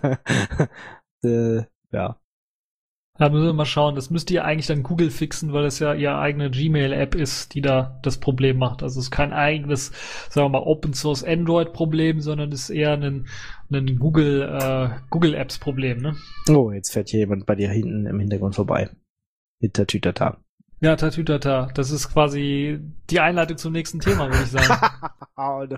äh, ja. Da müssen wir mal schauen, das müsste ja eigentlich dann Google fixen, weil das ja ihre eigene Gmail-App ist, die da das Problem macht. Also es ist kein eigenes, sagen wir mal, Open-Source Android-Problem, sondern ist eher ein, ein Google, äh, Google-Apps-Problem, ne? Oh, jetzt fährt hier jemand bei dir hinten im Hintergrund vorbei. Mit der Tütata. Ja, Tatütata. Das ist quasi die Einleitung zum nächsten Thema, würde ich sagen.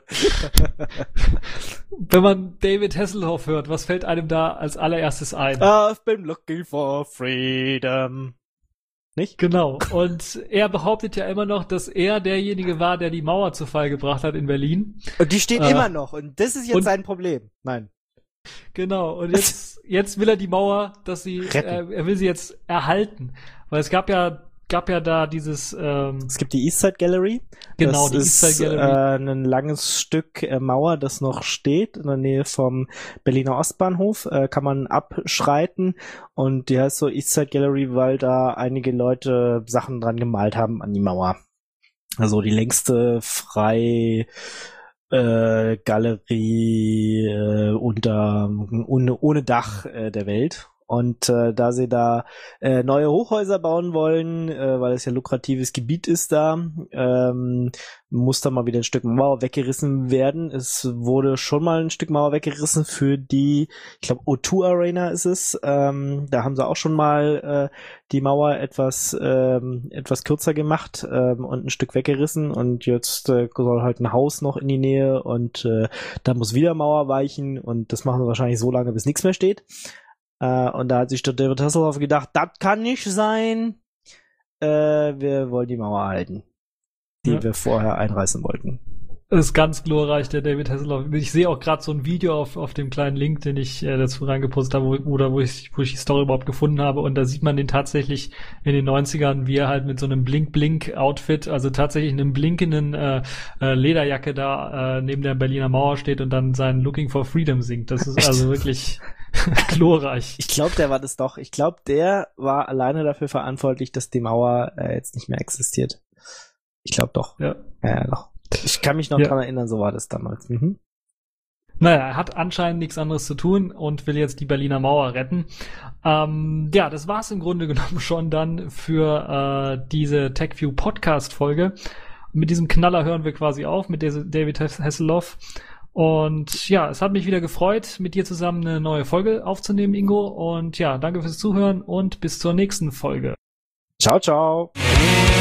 Wenn man David Hasselhoff hört, was fällt einem da als allererstes ein? I've been looking for freedom. Nicht? Genau. Und er behauptet ja immer noch, dass er derjenige war, der die Mauer zu Fall gebracht hat in Berlin. Und die steht äh, immer noch. Und das ist jetzt und, sein Problem. Nein. Genau. Und jetzt, jetzt will er die Mauer, dass sie, äh, er will sie jetzt erhalten. Weil es gab ja gab ja da dieses ähm, es gibt die Eastside Gallery. Genau, das die ist, Eastside Gallery. Äh, ein langes Stück äh, Mauer, das noch steht in der Nähe vom Berliner Ostbahnhof. Äh, kann man abschreiten und die heißt so Eastside Gallery, weil da einige Leute Sachen dran gemalt haben an die Mauer. Also die längste frei äh, Galerie äh, unter ohne, ohne Dach äh, der Welt. Und äh, da sie da äh, neue Hochhäuser bauen wollen, äh, weil es ja lukratives Gebiet ist da, ähm, muss da mal wieder ein Stück Mauer weggerissen werden. Es wurde schon mal ein Stück Mauer weggerissen für die, ich glaube O zwei Arena ist es. Ähm, da haben sie auch schon mal äh, die Mauer etwas ähm, etwas kürzer gemacht ähm, und ein Stück weggerissen. Und jetzt äh, soll halt ein Haus noch in die Nähe und äh, da muss wieder Mauer weichen. Und das machen wir wahrscheinlich so lange, bis nichts mehr steht. Uh, und da hat sich der David Hasselhoff gedacht, das kann nicht sein. Uh, wir wollen die Mauer halten, die ja. wir vorher einreißen wollten. Das ist ganz glorreich, der David Hasselhoff. Ich sehe auch gerade so ein Video auf, auf dem kleinen Link, den ich äh, dazu reingepostet habe, wo, oder wo ich, wo ich die Story überhaupt gefunden habe. Und da sieht man den tatsächlich in den neunzigern, wie er halt mit so einem Blink-Blink-Outfit, also tatsächlich in einem blinkenden äh, äh, Lederjacke da äh, neben der Berliner Mauer steht und dann sein Looking for Freedom singt. Das ist also wirklich glorreich. Ich glaube, der war das doch. Ich glaube, der war alleine dafür verantwortlich, dass die Mauer äh, jetzt nicht mehr existiert. Ich glaube doch. Ja. Ja, doch. Ich kann mich noch ja. dran erinnern, so war das damals. Mhm. Naja, er hat anscheinend nichts anderes zu tun und will jetzt die Berliner Mauer retten. Ähm, ja, das war's im Grunde genommen schon dann für äh, diese TechView Podcast-Folge. Mit diesem Knaller hören wir quasi auf, mit David Hasselhoff. Und ja, es hat mich wieder gefreut, mit dir zusammen eine neue Folge aufzunehmen, Ingo. Und ja, danke fürs Zuhören und bis zur nächsten Folge. Ciao, ciao.